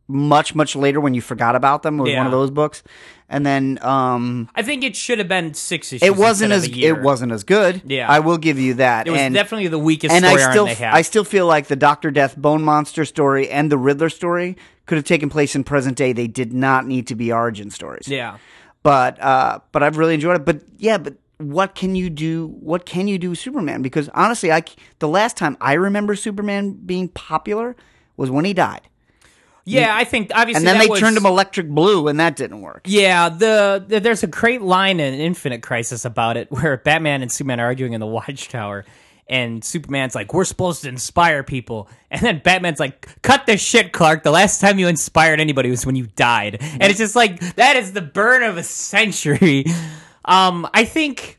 Speaker 2: much, much later when you forgot about them. It was
Speaker 3: Yeah.
Speaker 2: one of those books. And then um,
Speaker 3: I think it should have been six issues.
Speaker 2: it wasn't
Speaker 3: instead
Speaker 2: as
Speaker 3: of a year.
Speaker 2: it wasn't as good.
Speaker 3: Yeah.
Speaker 2: I will give you that.
Speaker 3: It was
Speaker 2: and,
Speaker 3: definitely the weakest
Speaker 2: and
Speaker 3: story
Speaker 2: I
Speaker 3: arc
Speaker 2: still
Speaker 3: they had.
Speaker 2: I still feel like the Doctor Death Bone Monster story and the Riddler story could have taken place in present day. They did not need to be origin stories.
Speaker 3: yeah.
Speaker 2: But uh, but I've really enjoyed it. But yeah, but what can you do? What can you do with Superman? Because honestly, I c- the last time I remember Superman being popular was when he died,
Speaker 3: Yeah, I think obviously
Speaker 2: and then
Speaker 3: that
Speaker 2: they
Speaker 3: was,
Speaker 2: turned him electric blue, and that didn't work.
Speaker 3: Yeah, the, the there's a great line in Infinite Crisis about it where Batman and Superman are arguing in the Watchtower, and Superman's like, "We're supposed to inspire people," and then Batman's like, "Cut this shit, Clark. The last time you inspired anybody was when you died," and it's just like that is the burn of a century. Um, I think.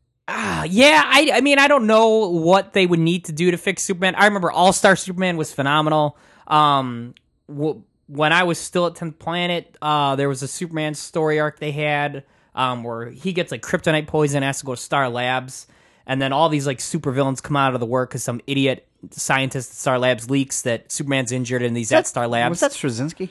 Speaker 3: Uh, yeah, I, I mean, I don't know what they would need to do to fix Superman. I remember All Star Superman was phenomenal. Um, w- when I was still at tenth Planet, uh, there was a Superman story arc they had um, where he gets like kryptonite poison, has to go to Star Labs, and then all these like supervillains come out of the work because some idiot scientist at Star Labs leaks that Superman's injured and he's at Star Labs.
Speaker 2: Was that Straczynski?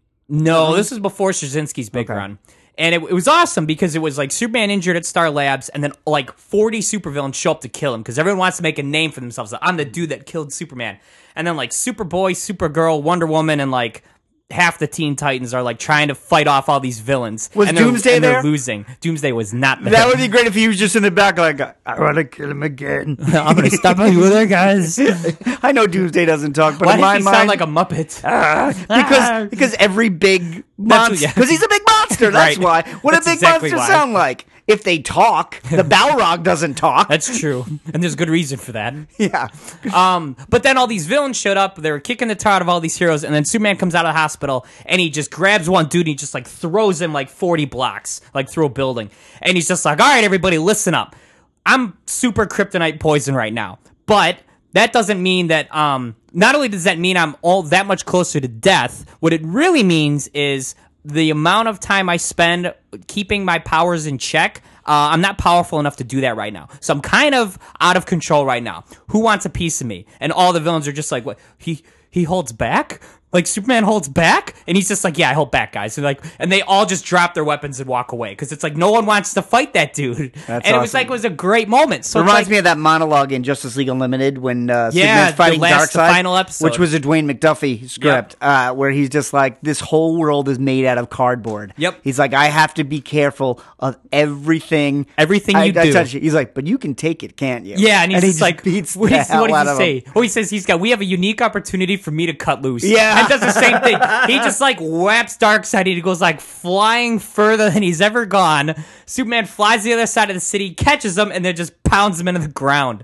Speaker 3: No, this was before Straczynski's big
Speaker 2: Okay.
Speaker 3: run. And it, it was awesome because it was like Superman injured at Star Labs, and then like forty supervillains show up to kill him because everyone wants to make a name for themselves. Like, I'm the dude that killed Superman. And then like Superboy, Supergirl, Wonder Woman, and like half the Teen Titans are like trying to fight off all these villains.
Speaker 2: Was
Speaker 3: and they're-
Speaker 2: Doomsday
Speaker 3: and they're
Speaker 2: there?
Speaker 3: losing. Doomsday was not there.
Speaker 2: That would be great if he was just in the back, like, I want to kill him again.
Speaker 3: I'm gonna stop you there, guys.
Speaker 2: I know Doomsday doesn't talk, but
Speaker 3: Why
Speaker 2: in
Speaker 3: does
Speaker 2: my
Speaker 3: he
Speaker 2: mind,
Speaker 3: sound like a Muppet?
Speaker 2: Ah, because because every big
Speaker 3: what-
Speaker 2: monster,
Speaker 3: yeah.
Speaker 2: because he's a big monster. That's
Speaker 3: Right.
Speaker 2: why. What
Speaker 3: That's
Speaker 2: do big
Speaker 3: exactly
Speaker 2: monsters
Speaker 3: why.
Speaker 2: sound like? If they talk, the Balrog doesn't talk.
Speaker 3: That's true, and there's good reason for that.
Speaker 2: Yeah.
Speaker 3: Um, but then all these villains showed up. They were kicking the tar out of all these heroes, and then Superman comes out of the hospital, and he just grabs one dude, and he just like throws him like forty blocks, like through a building, and he's just like, "All right, everybody, listen up. I'm super kryptonite poison right now, but that doesn't mean that. Um, not only does that mean I'm all that much closer to death, what it really means is." The amount of time I spend keeping my powers in check, uh, I'm not powerful enough to do that right now. So I'm kind of out of control right now. Who wants a piece of me? And all the villains are just like, what? He he holds back? Like Superman holds back? And he's just like, yeah, I hold back, guys. And like, and they all just drop their weapons and walk away because it's like no one wants to fight that dude.
Speaker 2: That's
Speaker 3: and it was
Speaker 2: awesome.
Speaker 3: like it was a great moment. So it's
Speaker 2: Reminds
Speaker 3: like,
Speaker 2: me of that monologue in Justice League Unlimited when uh,
Speaker 3: Yeah,
Speaker 2: Superman's fighting
Speaker 3: the last- the
Speaker 2: Darkseid,
Speaker 3: final episode.
Speaker 2: which was a Dwayne McDuffie script, uh, where he's just like, this whole world is made out of cardboard.
Speaker 3: Yep.
Speaker 2: He's like, I have to be careful of everything.
Speaker 3: Everything
Speaker 2: I,
Speaker 3: you
Speaker 2: I
Speaker 3: do.
Speaker 2: touch it. He's like, but you can take it, can't you?
Speaker 3: Yeah, and he's
Speaker 2: he
Speaker 3: just like,
Speaker 2: beats
Speaker 3: what,
Speaker 2: the
Speaker 3: is,
Speaker 2: hell
Speaker 3: what does
Speaker 2: out
Speaker 3: he
Speaker 2: of
Speaker 3: say?
Speaker 2: him.
Speaker 3: Oh, he says he's got, we have a unique opportunity for me to cut loose.
Speaker 2: Yeah.
Speaker 3: And does the same thing. He just like whaps Darkseid and he goes like flying further than he's ever gone. Superman flies to the other side of the city, catches him, and then just pounds him into the ground.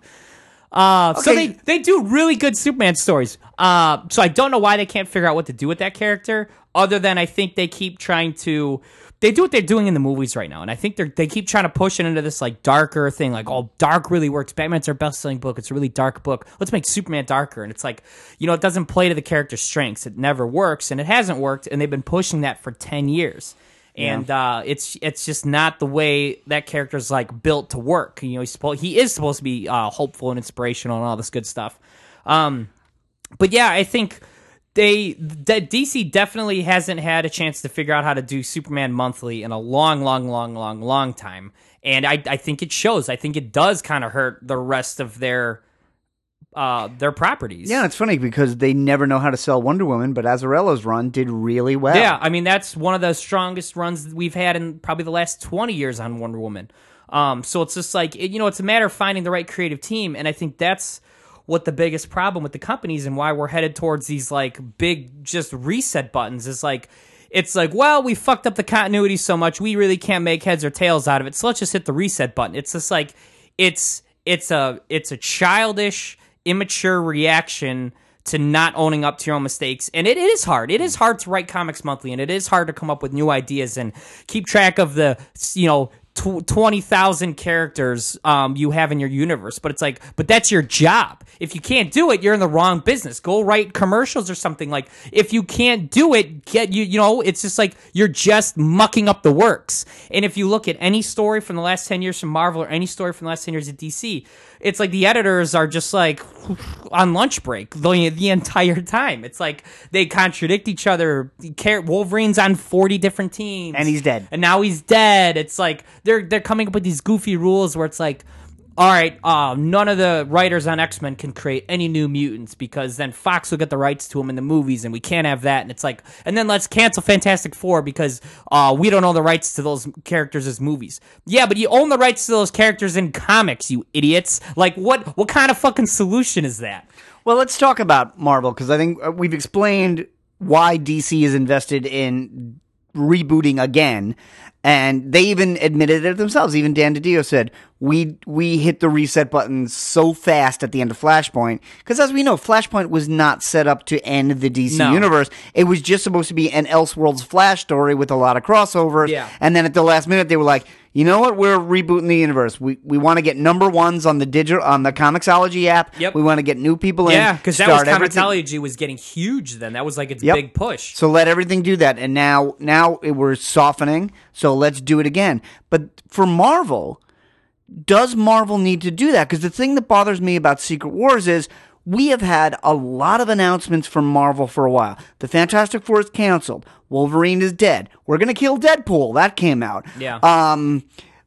Speaker 3: Uh, So
Speaker 2: Okay.
Speaker 3: they, they do really good Superman stories. Uh, so I don't know why they can't figure out what to do with that character, other than I think they keep trying to. They do what they're doing in the movies right now, and I think they they keep trying to push it into this like darker thing, like oh, dark really works. Batman's our best selling book; it's a really dark book. Let's make Superman darker, and it's like you know it doesn't play to the character's strengths. It never works, and it hasn't worked, and they've been pushing that for ten years. And uh, it's it's just not the way that character's like built to work. You know, he's supposed he is supposed to be uh, hopeful and inspirational and all this good stuff. Um, but yeah, I think they that D C definitely hasn't had a chance to figure out how to do Superman monthly in a long, long, long, long, long time. And I I think it shows. I think it does kind of hurt the rest of their uh their properties.
Speaker 2: Yeah, it's funny because they never know how to sell Wonder Woman, but Azzarello's run did really well.
Speaker 3: Yeah, I mean that's one of the strongest runs that we've had in probably the last twenty years on Wonder Woman. Um, so it's just like it, you know, it's a matter of finding the right creative team, and I think that's what the biggest problem with the companies and why we're headed towards these like big just reset buttons is like. It's like, well, we fucked up the continuity so much, we really can't make heads or tails out of it. So let's just hit the reset button. It's just like, it's it's a it's a childish, immature reaction to not owning up to your own mistakes. And it, it is hard. It is hard to write comics monthly, and it is hard to come up with new ideas and keep track of the, you know, tw- twenty thousand characters um, you have in your universe, but it's like, but that's your job. If you can't do it, you're in the wrong business. Go write commercials or something. Like, if you can't do it, get you, you know, it's just like you're just mucking up the works. And if you look at any story from the last ten years from Marvel or any story from the last ten years at D C, it's like the editors are just like on lunch break the, the entire time. It's like they contradict each other. Wolverine's on forty different teams.
Speaker 2: And he's dead.
Speaker 3: And now he's dead. It's like they're they're coming up with these goofy rules where it's like, all right, uh, none of the writers on X-Men can create any new mutants because then Fox will get the rights to them in the movies, and we can't have that. And it's like, and then let's cancel Fantastic Four because uh, we don't own the rights to those characters as movies. Yeah, but you own the rights to those characters in comics, you idiots. Like, what what kind of fucking solution is that?
Speaker 2: Well, let's talk about Marvel, because I think we've explained why D C is invested in rebooting again. And they even admitted it themselves. Even Dan DiDio said, we we hit the reset button so fast at the end of Flashpoint. Because as we know, Flashpoint was not set up to end the D C
Speaker 3: No.
Speaker 2: universe. It was just supposed to be an Elseworlds Flash story with a lot of crossovers.
Speaker 3: Yeah.
Speaker 2: And then at the last minute, they were like, you know what? We're rebooting the universe. We we want to get number ones on the digital on the Comixology app.
Speaker 3: Yep.
Speaker 2: We want to get new people in.
Speaker 3: Yeah, because that was
Speaker 2: start everything-
Speaker 3: Comixology was getting huge then. That was like its
Speaker 2: Yep.
Speaker 3: big push.
Speaker 2: So let everything do that. And now, now it, we're softening. So let's do it again. But for Marvel, does Marvel need to do that? Because the thing that bothers me about Secret Wars is we have had a lot of announcements from Marvel for a while. The Fantastic Four is canceled. Wolverine is dead. We're going to kill Deadpool. That came out.
Speaker 3: Yeah.
Speaker 2: Um,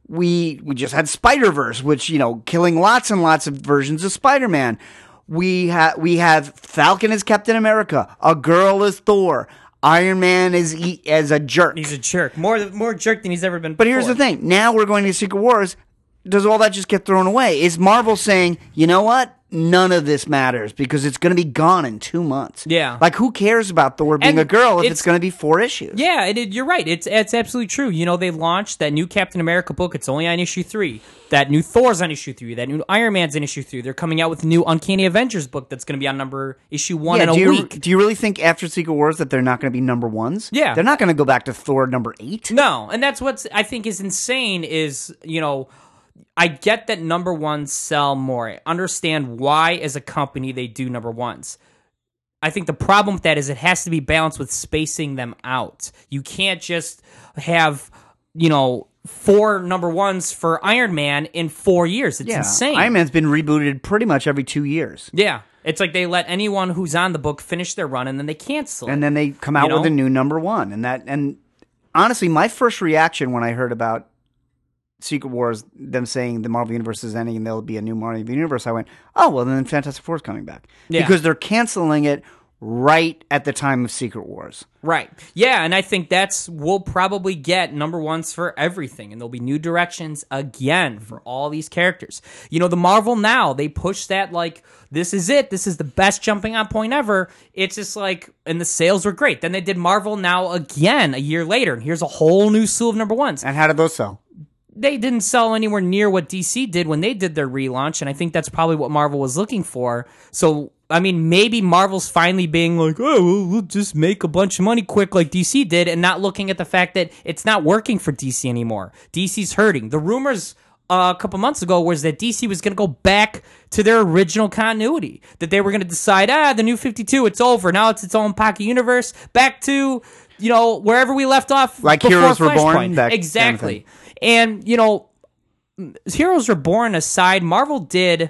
Speaker 2: we we just had Spider-Verse, which, you know, killing lots and lots of versions of Spider-Man. We have we have Falcon as Captain America. A girl as Thor. Iron Man is e- as a jerk.
Speaker 3: He's a jerk. More more jerk than he's ever been
Speaker 2: But here's the
Speaker 3: before.
Speaker 2: thing. Now we're going to Secret Wars. Does all that just get thrown away? Is Marvel saying, you know what? None of this matters because it's going to be gone in two months.
Speaker 3: Yeah.
Speaker 2: Like, who cares about Thor being
Speaker 3: And
Speaker 2: a girl if it's,
Speaker 3: it's-
Speaker 2: going to be four issues?
Speaker 3: Yeah, it, it, you're right. It's it's absolutely true. You know, they launched that new Captain America book. It's only on issue three. That new Thor's on issue three. That new Iron Man's on issue three. They're coming out with a new Uncanny Avengers book that's going to be on number issue one in a
Speaker 2: do you,
Speaker 3: week.
Speaker 2: do you really think after Secret Wars that they're not going to be number ones?
Speaker 3: Yeah.
Speaker 2: They're not going to go back to Thor number eight?
Speaker 3: No, and that's what I think is insane is, you know, I get that number ones sell more. I understand why, as a company, they do number ones. I think the problem with that is it has to be balanced with spacing them out. You can't just have, you know, four number ones for Iron Man in four years. It's
Speaker 2: Yeah.
Speaker 3: insane.
Speaker 2: Iron Man's been rebooted pretty much every two years.
Speaker 3: Yeah. It's like they let anyone who's on the book finish their run and then they cancel it.
Speaker 2: And then they come out
Speaker 3: You know?
Speaker 2: with a new number one. And that, and honestly, my first reaction when I heard about Secret Wars, them saying the Marvel Universe is ending and there'll be a new Marvel Universe, I went, oh, well, then Fantastic Four is coming back.
Speaker 3: Yeah.
Speaker 2: Because they're canceling it right at the time of Secret Wars.
Speaker 3: Right. Yeah, and I think that's we'll probably get number ones for everything, and there'll be new directions again for all these characters. You know, the Marvel Now, they push that like this is it, this is the best jumping on point ever. It's just like, and the sales were great. Then they did Marvel Now again a year later, and here's a whole new slew of number ones.
Speaker 2: And how did those sell?
Speaker 3: They didn't sell anywhere near what D C did when they did their relaunch, and I think that's probably what Marvel was looking for. So, I mean, maybe Marvel's finally being like, oh, well, we'll just make a bunch of money quick like D C did, and not looking at the fact that it's not working for D C anymore. D C's hurting. The rumors uh, a couple months ago was that D C was going to go back to their original continuity, that they were going to decide, ah, the new fifty-two, it's over. Now it's its own pocket universe. Back to, you know, wherever we left off.
Speaker 2: Like
Speaker 3: before
Speaker 2: Heroes Were Born?
Speaker 3: Flashpoint.
Speaker 2: That kind of
Speaker 3: Exactly.
Speaker 2: thing.
Speaker 3: And, you know, Heroes Were Born aside, Marvel did,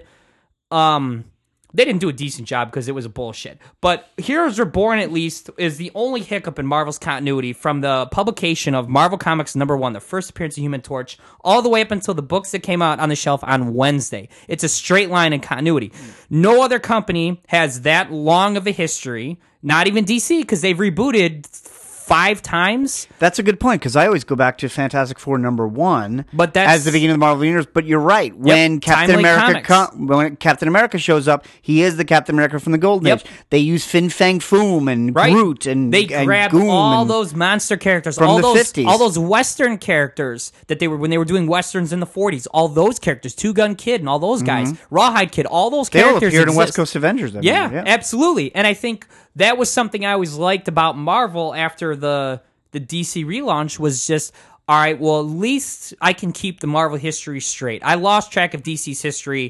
Speaker 3: um, they didn't do a decent job because it was a bullshit. But Heroes Were Born, at least, is the only hiccup in Marvel's continuity from the publication of Marvel Comics number one, the first appearance of Human Torch, all the way up until the books that came out on the shelf on Wednesday. It's a straight line in continuity. No other company has that long of a history, not even D C, because they've rebooted five times.
Speaker 2: That's a good point, because I always go back to Fantastic Four number one
Speaker 3: But that's-
Speaker 2: as the beginning of the Marvel Universe. But you're right. When Captain
Speaker 3: Timely
Speaker 2: America
Speaker 3: Comics.
Speaker 2: com- when Captain America shows up, he is the Captain America from the Golden
Speaker 3: Yep.
Speaker 2: Age. They use Fin Fang Foom and
Speaker 3: Right.
Speaker 2: Groot and
Speaker 3: they
Speaker 2: and
Speaker 3: grabbed
Speaker 2: Goom
Speaker 3: all
Speaker 2: and-
Speaker 3: those monster characters,
Speaker 2: from
Speaker 3: all
Speaker 2: the
Speaker 3: those
Speaker 2: fifties.
Speaker 3: all those Western characters that they were when they were doing westerns in the forties. All those characters, Two Gun Kid and all those guys, Rawhide Kid, all those
Speaker 2: They all
Speaker 3: characters
Speaker 2: appeared in
Speaker 3: exist.
Speaker 2: West Coast Avengers. I
Speaker 3: Yeah,
Speaker 2: remember,
Speaker 3: absolutely. And I think that was something I always liked about Marvel after the the D C relaunch was just all right, well, at least I can keep the Marvel history straight. I lost track of D C's history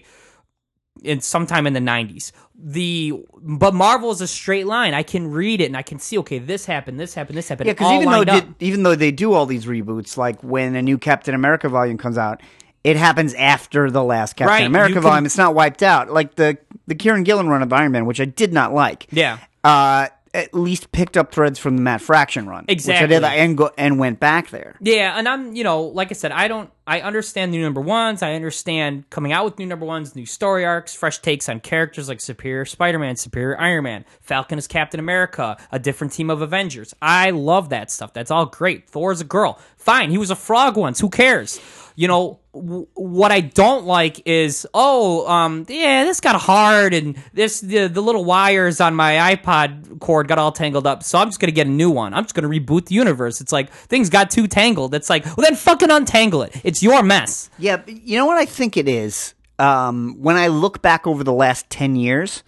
Speaker 3: in sometime in the nineties. The but Marvel is a straight line. I can read it and I can see, okay, this happened, this happened, this happened.
Speaker 2: Yeah, because even though did, even though they do all these reboots, like when a new Captain America volume comes out, it happens after the last Captain
Speaker 3: Right,
Speaker 2: America
Speaker 3: you can-
Speaker 2: volume. It's not wiped out. Like the the Kieran Gillen run of Iron Man, which I did not like.
Speaker 3: Yeah.
Speaker 2: Uh, at least picked up threads from the Matt Fraction run.
Speaker 3: Exactly.
Speaker 2: Which I did and, go, and went back there.
Speaker 3: Yeah, and I'm, you know, like I said, I don't, I understand new number ones. I understand coming out with new number ones, new story arcs, fresh takes on characters like Superior Spider-Man, Superior Iron Man, Falcon is Captain America, a different team of Avengers. I love that stuff. That's all great. Thor's a girl. Fine, he was a frog once. Who cares? You know, w- what I don't like is, oh, um, yeah, this got hard, and this the, the little wires on my iPod cord got all tangled up, so I'm just gonna get a new one. I'm just gonna reboot the universe. It's like things got too tangled. It's like, well, then fucking untangle it. It's your mess.
Speaker 2: Yeah, but you know what I think it is? Um, when I look back over the last ten years,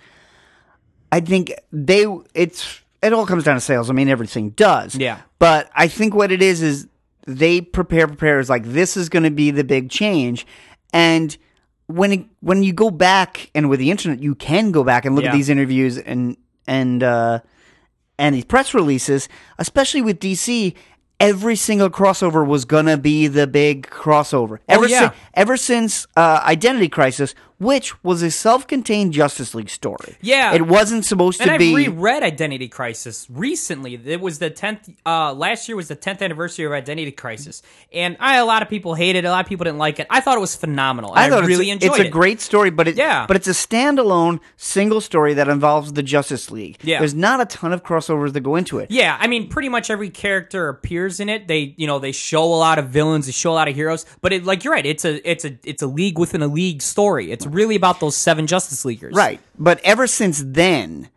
Speaker 2: I think they it's it all comes down to sales. I mean, everything does.
Speaker 3: Yeah.
Speaker 2: But I think what it is is they prepare preparers like this is going to be the big change, and when it, when you go back and with the internet, you can go back and look
Speaker 3: Yeah.
Speaker 2: at these interviews and and uh, and these press releases, especially with D C. Every single crossover was gonna be the big crossover. Ever,
Speaker 3: yeah.
Speaker 2: si- ever since uh, Identity Crisis, which was a self-contained Justice League story.
Speaker 3: Yeah.
Speaker 2: it wasn't supposed
Speaker 3: And
Speaker 2: to
Speaker 3: I've
Speaker 2: be.
Speaker 3: reread Identity Crisis recently. It was the tenth. Uh, last year was the tenth anniversary of Identity Crisis, and I a lot of people hated it. A lot of people didn't like it. I thought it was phenomenal. And I,
Speaker 2: thought
Speaker 3: really
Speaker 2: it's,
Speaker 3: enjoyed
Speaker 2: it's
Speaker 3: it.
Speaker 2: a great story, but it,
Speaker 3: Yeah.
Speaker 2: but it's a standalone single story that involves the Justice League.
Speaker 3: Yeah.
Speaker 2: There's not a ton of crossovers that go into it.
Speaker 3: Yeah, I mean, pretty much every character appears in it. They, you know, they show a lot of villains, they show a lot of heroes. But it, like you're right, it's a, it's a, it's a league within a league story. It's really about those seven Justice Leaguers.
Speaker 2: Right. But ever since then,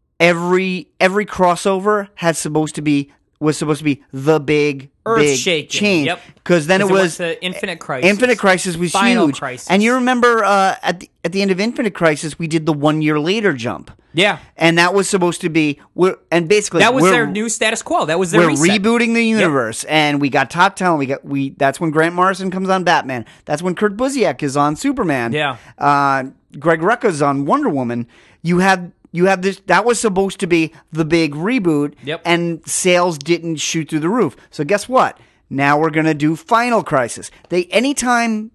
Speaker 2: every every crossover has supposed to be was supposed to be the big big
Speaker 3: Earth-shaking,
Speaker 2: change.
Speaker 3: yep.
Speaker 2: Because then it
Speaker 3: 'Cause it went
Speaker 2: was
Speaker 3: to Infinite Crisis.
Speaker 2: Infinite Crisis was
Speaker 3: Final
Speaker 2: huge.
Speaker 3: Crisis.
Speaker 2: And you remember uh, at the at the end of Infinite Crisis, we did the one year later jump.
Speaker 3: Yeah.
Speaker 2: And that was supposed to be we're and basically
Speaker 3: That was
Speaker 2: we're,
Speaker 3: their new status quo. That was their
Speaker 2: we're
Speaker 3: reset.
Speaker 2: rebooting the universe, and we got top talent. We got we. That's when Grant Morrison comes on Batman. That's when Kurt Busiek is on Superman.
Speaker 3: Yeah.
Speaker 2: Uh, Greg Rucka's on Wonder Woman. You have you have this. That was supposed to be the big reboot.
Speaker 3: Yep.
Speaker 2: And sales didn't shoot through the roof. So guess what? Now we're gonna do Final Crisis. They anytime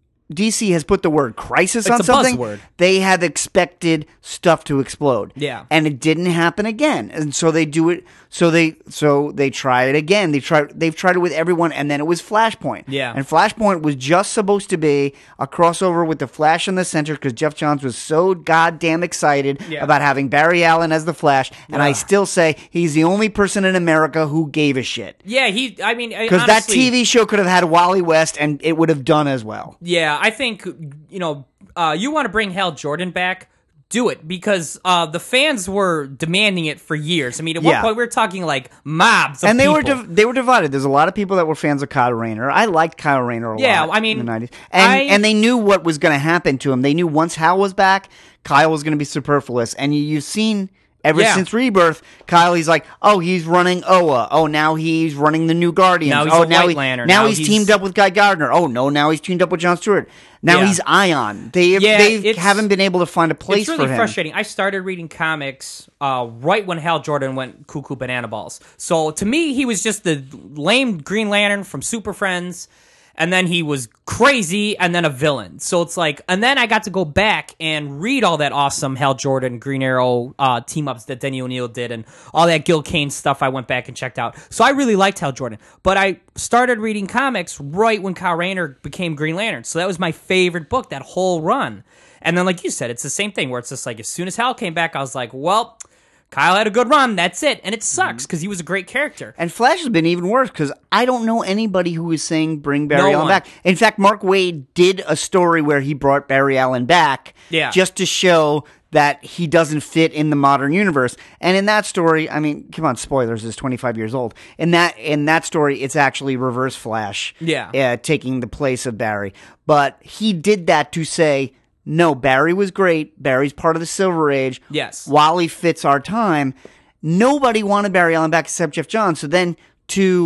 Speaker 2: D C has put the word crisis
Speaker 3: It's
Speaker 2: on
Speaker 3: a
Speaker 2: something,
Speaker 3: buzzword.
Speaker 2: they have expected stuff to explode.
Speaker 3: Yeah.
Speaker 2: And it didn't happen again. And so they do it so they so they try it again. They try they've tried it with everyone, and then it was Flashpoint.
Speaker 3: Yeah.
Speaker 2: And Flashpoint was just supposed to be a crossover with the Flash in the center because Jeff Johns was so goddamn excited
Speaker 3: Yeah.
Speaker 2: about having Barry Allen as the Flash. And I still say he's the only person in America who gave a shit.
Speaker 3: Yeah, he. I mean,
Speaker 2: Because that T V show could have had Wally West and it would have done as well.
Speaker 3: Yeah, I think, you know, uh, you want to bring Hal Jordan back, do it, because uh, the fans were demanding it for years. I mean, at one
Speaker 2: Yeah.
Speaker 3: point we were talking like mobs of
Speaker 2: And they
Speaker 3: people.
Speaker 2: were div- they were divided. There's a lot of people that were fans of Kyle Rayner. I liked Kyle Rayner a
Speaker 3: Yeah,
Speaker 2: lot
Speaker 3: I mean,
Speaker 2: in the nineties. And
Speaker 3: I-
Speaker 2: and they knew what was going to happen to him. They knew once Hal was back, Kyle was going to be superfluous. And you, you've seen ever
Speaker 3: Yeah.
Speaker 2: since Rebirth, Kyle, he's like, oh, he's running O A. Oh, now he's running the New Guardians.
Speaker 3: Now he's
Speaker 2: oh,
Speaker 3: a
Speaker 2: now
Speaker 3: White
Speaker 2: he-
Speaker 3: Lantern.
Speaker 2: Now,
Speaker 3: Now
Speaker 2: he's,
Speaker 3: he's-
Speaker 2: teamed up with Guy Gardner. Oh, no, now he's teamed up with John Stewart. Now
Speaker 3: Yeah.
Speaker 2: he's Ion. They
Speaker 3: Yeah,
Speaker 2: they
Speaker 3: it's-
Speaker 2: haven't been able to find a place
Speaker 3: It's really
Speaker 2: for him.
Speaker 3: frustrating. I started reading comics uh, right when Hal Jordan went cuckoo banana balls. So to me, he was just the lame Green Lantern from Super Friends, and then he was crazy, and then a villain. So it's like, and then I got to go back and read all that awesome Hal Jordan, Green Arrow uh, team ups that Denny O'Neil did, and all that Gil Kane stuff. I went back and checked out. So I really liked Hal Jordan, but I started reading comics right when Kyle Rayner became Green Lantern. So that was my favorite book that whole run. And then, like you said, it's the same thing where it's just like, as soon as Hal came back, I was like, well, Kyle had a good run. That's it. And it sucks because he was a great character.
Speaker 2: And Flash has been even worse because I don't know anybody who is saying bring Barry
Speaker 3: No
Speaker 2: Allen
Speaker 3: one.
Speaker 2: back. In fact, Mark Waid did a story where he brought Barry Allen back
Speaker 3: Yeah.
Speaker 2: just to show that he doesn't fit in the modern universe. And in that story, I mean, come on, spoilers, it's twenty-five years old. In that in that story, it's actually Reverse Flash
Speaker 3: Yeah.
Speaker 2: uh, taking the place of Barry. But he did that to say, no, Barry was great. Barry's part of the Silver Age.
Speaker 3: Yes.
Speaker 2: Wally fits our time. Nobody wanted Barry Allen back except Jeff Johns. So then to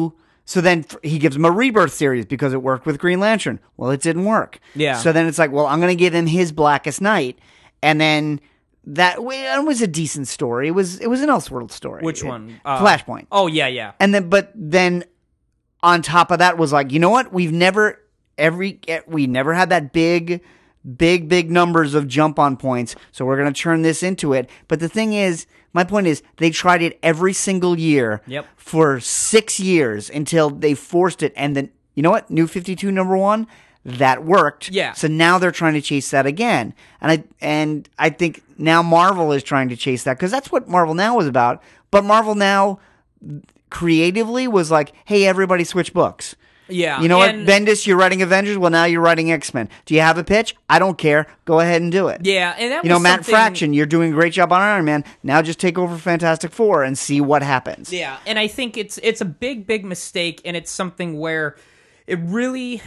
Speaker 2: So then f- he gives him a Rebirth series because it worked with Green Lantern. Well, it didn't work.
Speaker 3: Yeah.
Speaker 2: So then it's like, well, I'm going to give him his Blackest Night, and then that well, it was a decent story. It was it was an Elseworld story.
Speaker 3: Which
Speaker 2: It-
Speaker 3: one? Uh,
Speaker 2: Flashpoint.
Speaker 3: Oh yeah, yeah.
Speaker 2: And then, but then on top of that was like, you know what? We've never every we never had that big, big, big numbers of jump on points. So we're gonna turn this into it. But the thing is, my point is, they tried it every single year
Speaker 3: Yep.
Speaker 2: for six years until they forced it. And then, you know what? New fifty-two number one. That worked.
Speaker 3: Yeah.
Speaker 2: So now they're trying to chase that again. And I and I think now Marvel is trying to chase that because that's what Marvel Now was about. But Marvel Now creatively was like, hey, everybody switch books.
Speaker 3: Yeah.
Speaker 2: You know
Speaker 3: and-
Speaker 2: what, Bendis, you're writing Avengers. Well, now you're writing X-Men. Do you have a pitch? I don't care. Go ahead and do it.
Speaker 3: Yeah, and that
Speaker 2: You know,
Speaker 3: was
Speaker 2: Matt
Speaker 3: something-
Speaker 2: Fraction, you're doing a great job on Iron Man. Now just take over Fantastic Four and see what happens.
Speaker 3: Yeah, and I think it's it's a big, big mistake, and it's something where it really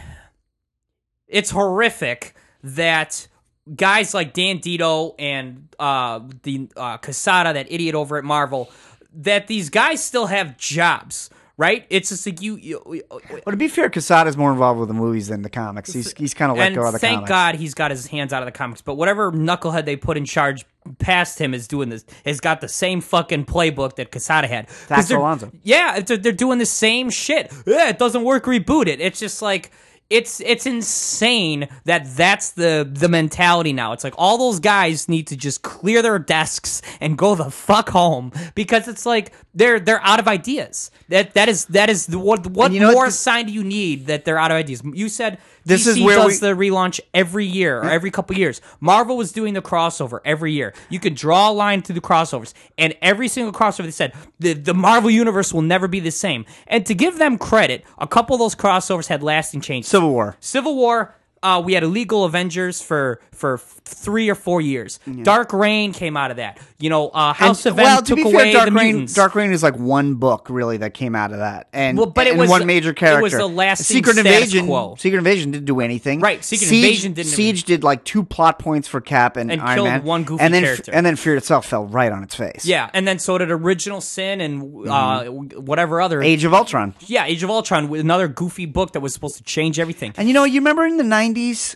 Speaker 3: it's horrific that guys like Dan Dito and uh, the uh, Quesada, that idiot over at Marvel, that these guys still have jobs. Right? It's just like you. you
Speaker 2: But to be fair, Quesada's more involved with the movies than the comics. He's he's kind of let
Speaker 3: and
Speaker 2: go of the
Speaker 3: thank
Speaker 2: comics.
Speaker 3: God he's got his hands out of the comics. But whatever knucklehead they put in charge past him is doing this. Has got the same fucking playbook that Quesada had. 'Cause
Speaker 2: That's
Speaker 3: they're-
Speaker 2: Alonso.
Speaker 3: Yeah, it's, they're doing the same shit. Yeah, it doesn't work. Reboot it. It's just like. It's it's insane that that's the the mentality now. It's like all those guys need to just clear their desks and go the fuck home because it's like they're they're out of ideas. That that is that is the, what what
Speaker 2: you know
Speaker 3: more
Speaker 2: what?
Speaker 3: sign do you need that they're out of ideas? You said
Speaker 2: This
Speaker 3: D C
Speaker 2: is where
Speaker 3: does
Speaker 2: we-
Speaker 3: the relaunch every year or every couple years. Marvel was doing the crossover every year. You could draw a line through the crossovers, and every single crossover they said the the Marvel universe will never be the same. And to give them credit, a couple of those crossovers had lasting changes.
Speaker 2: Civil War.
Speaker 3: Civil War. Uh, we had illegal Avengers for for three or four years. Dark Reign came out of that. You know, uh, House
Speaker 2: And-
Speaker 3: of M
Speaker 2: well, to
Speaker 3: took
Speaker 2: be
Speaker 3: away
Speaker 2: fair, Dark
Speaker 3: the
Speaker 2: Reign,
Speaker 3: mutants.
Speaker 2: Dark Reign is like one book really that came out of that, and
Speaker 3: Well, but it
Speaker 2: and
Speaker 3: was-
Speaker 2: one major
Speaker 3: it
Speaker 2: character.
Speaker 3: was the lasting
Speaker 2: Secret
Speaker 3: status
Speaker 2: Invasion.
Speaker 3: quo.
Speaker 2: Secret Invasion didn't do anything.
Speaker 3: Right, Secret
Speaker 2: Siege,
Speaker 3: Invasion didn't-
Speaker 2: Siege did like two plot points for Cap and,
Speaker 3: And
Speaker 2: Iron
Speaker 3: killed
Speaker 2: Man,
Speaker 3: one goofy
Speaker 2: and then
Speaker 3: character.
Speaker 2: and then Fear itself fell right on its face.
Speaker 3: Yeah, and then so did Original Sin and uh, whatever other.
Speaker 2: Mm-hmm. Age of Ultron.
Speaker 3: Yeah, Age of Ultron, with another goofy book that was supposed to change everything.
Speaker 2: And you know, you remember in the nineties,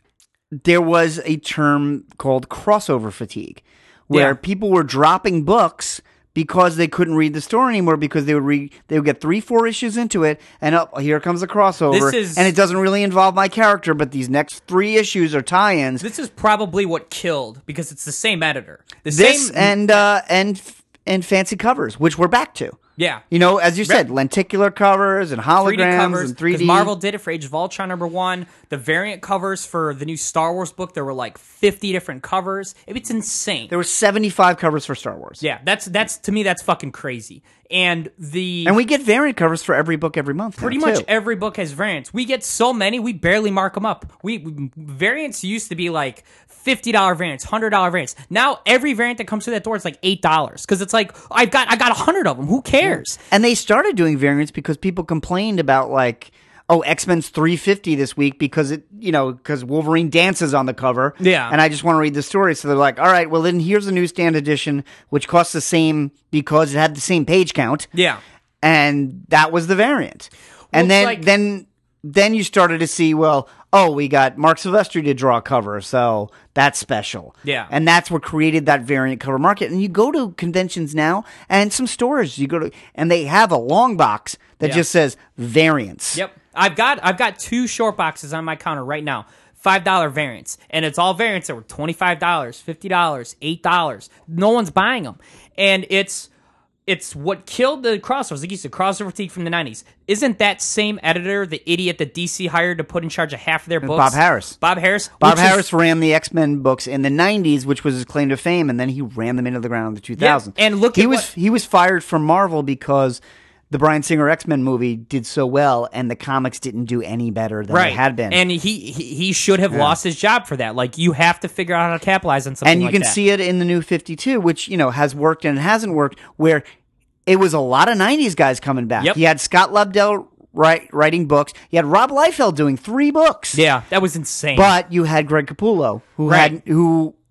Speaker 2: there was a term called crossover fatigue, where
Speaker 3: Yeah.
Speaker 2: people were dropping books because they couldn't read the story anymore because they would read they would get three, four issues into it, and oh, here comes the crossover,
Speaker 3: This is-
Speaker 2: and it doesn't really involve my character, but these next three issues are tie-ins.
Speaker 3: This is probably what killed because it's the same editor. The
Speaker 2: This
Speaker 3: same
Speaker 2: and uh, and and fancy covers, which we're back to.
Speaker 3: yeah.
Speaker 2: You know, as you said, lenticular covers and holograms
Speaker 3: three D covers
Speaker 2: and three
Speaker 3: because
Speaker 2: D.
Speaker 3: Marvel did it for Age of Ultron number one. The variant covers for the new Star Wars book, there were like fifty different covers. It's insane.
Speaker 2: There were seventy-five covers for Star Wars.
Speaker 3: Yeah, that's that's to me that's fucking crazy. And the
Speaker 2: And we get variant covers for every book every month. now,
Speaker 3: pretty much
Speaker 2: too.
Speaker 3: every book has variants. We get so many, we barely mark them up. We, we variants used to be like fifty dollar variants, one hundred dollar variants. Now every variant that comes through that door is like eight dollars because it's like I've got I got one hundred of them. Who cares?
Speaker 2: And they started doing variants because people complained about like, oh, X-Men's three fifty this week because it, you know, because Wolverine dances on the cover.
Speaker 3: Yeah.
Speaker 2: And I just want to read the story. So they're like, all right, well then here's a newsstand edition, which costs the same because it had the same page count.
Speaker 3: Yeah.
Speaker 2: And that was the variant. and
Speaker 3: it's
Speaker 2: then,
Speaker 3: like-
Speaker 2: then, then you started to see, well, oh, we got Mark Silvestri to draw a cover, so that's special.
Speaker 3: Yeah.
Speaker 2: And that's what created that variant cover market. And you go to conventions now and some stores, you go to, and they have a long box that
Speaker 3: Yeah.
Speaker 2: just says variants.
Speaker 3: Yep. I've got I've got two short boxes on my counter right now. Five dollar variants. And it's all variants that were twenty five dollars, fifty dollars, eight dollars. No one's buying them. And it's it's what killed the crossovers. Like you said, crossover fatigue from the nineties. Isn't that same editor the idiot that D C hired to put in charge of half of their books?
Speaker 2: Bob Harris.
Speaker 3: Bob Harris.
Speaker 2: Bob
Speaker 3: which is-
Speaker 2: Harris ran the X-Men books in the nineties, which was his claim to fame, and then he ran them into the ground in the two thousands.
Speaker 3: Yeah, and look
Speaker 2: he
Speaker 3: at
Speaker 2: was
Speaker 3: what-
Speaker 2: he was fired from Marvel because the Bryan Singer X-Men movie did so well, and the comics didn't do any better than
Speaker 3: right.
Speaker 2: they had been.
Speaker 3: And he he, he should have lost his job for that. Like you have to figure out how to capitalize on something
Speaker 2: And you
Speaker 3: like
Speaker 2: can
Speaker 3: that.
Speaker 2: see it in the New fifty-two, which, you know, has worked and hasn't worked, where it was a lot of nineties guys coming back.
Speaker 3: Yep.
Speaker 2: You had Scott Lobdell write, writing books. You had Rob Liefeld doing three books.
Speaker 3: Yeah, that was insane.
Speaker 2: But you had Greg Capullo, who
Speaker 3: Right.
Speaker 2: had who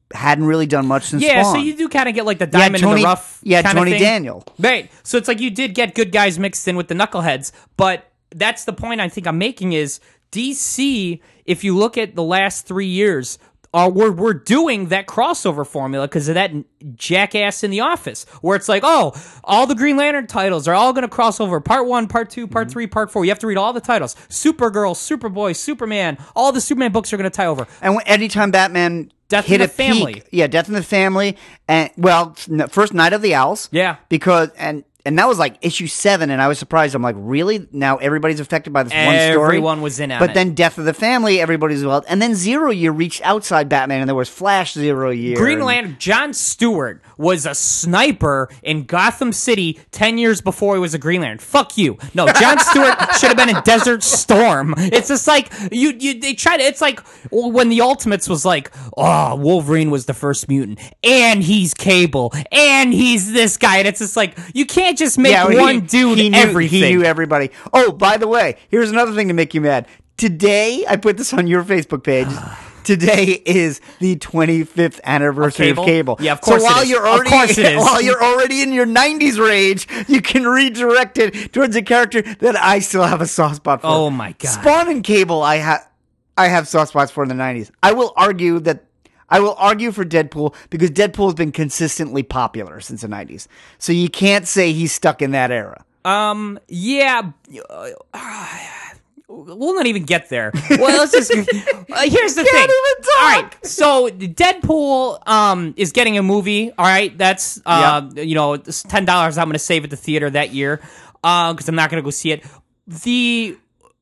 Speaker 2: hadn't really done much since
Speaker 3: Yeah,
Speaker 2: Spawn.
Speaker 3: so you do kind of get like the diamond
Speaker 2: Tony,
Speaker 3: in the rough.
Speaker 2: Yeah,
Speaker 3: kind of
Speaker 2: Tony
Speaker 3: thing.
Speaker 2: Daniel.
Speaker 3: Right. So it's like you did get good guys mixed in with the knuckleheads, but that's the point I think I'm making is D C, if you look at the last three years, uh, we're, we're doing that crossover formula because of that jackass in The Office, where it's like, oh, all the Green Lantern titles are all going to cross over. Part one, part two, part mm-hmm. three, part four. You have to read all the titles. Supergirl, Superboy, Superman, all the Superman books are going to tie over.
Speaker 2: And when, anytime Batman...
Speaker 3: Death
Speaker 2: hit
Speaker 3: in the
Speaker 2: a
Speaker 3: Family.
Speaker 2: Peak, yeah, Death in the Family, and well, first Night of the Owls,
Speaker 3: yeah,
Speaker 2: because and and that was like issue seven, and I was surprised. I'm like, really? Now everybody's affected by this one story.
Speaker 3: Everyone was in on
Speaker 2: but
Speaker 3: it.
Speaker 2: then Death of the Family, everybody's well, and then Zero Year reached outside Batman, and there was Flash Zero Year.
Speaker 3: Green
Speaker 2: and,
Speaker 3: Lantern. John Stewart was a sniper in Gotham City ten years before he was a Green Lantern. Fuck you. No, John Stewart should have been in Desert Storm. It's just like you. You they try to. It's like when the Ultimates was like, oh, Wolverine was the first mutant, and he's Cable, and he's this guy, and it's just like you can't just make
Speaker 2: yeah,
Speaker 3: one
Speaker 2: he,
Speaker 3: dude
Speaker 2: he knew,
Speaker 3: everything.
Speaker 2: He knew everybody. Oh, by the way, here's another thing to make you mad. Today, I put this on your Facebook page. Today is the twenty-fifth anniversary of Cable.
Speaker 3: Of Cable? Yeah, of course
Speaker 2: So while
Speaker 3: it is.
Speaker 2: you're already,
Speaker 3: Of course it is.
Speaker 2: while you're already in your nineties rage, you can redirect it towards a character that I still have a soft spot for.
Speaker 3: Oh my god!
Speaker 2: Spawn and Cable, I have, I have soft spots for in the nineties. I will argue that. I will argue for Deadpool because Deadpool has been consistently popular since the nineties. So you can't say he's stuck in that era.
Speaker 3: Um. Yeah. Uh, we'll not even get there. Well, let's just. Uh, here's the
Speaker 2: Can't
Speaker 3: thing.
Speaker 2: even talk.
Speaker 3: All right. So Deadpool um is getting a movie. All right. That's uh yep. you know it's ten dollars I'm going to save at the theater that year uh because I'm not going to go see it. The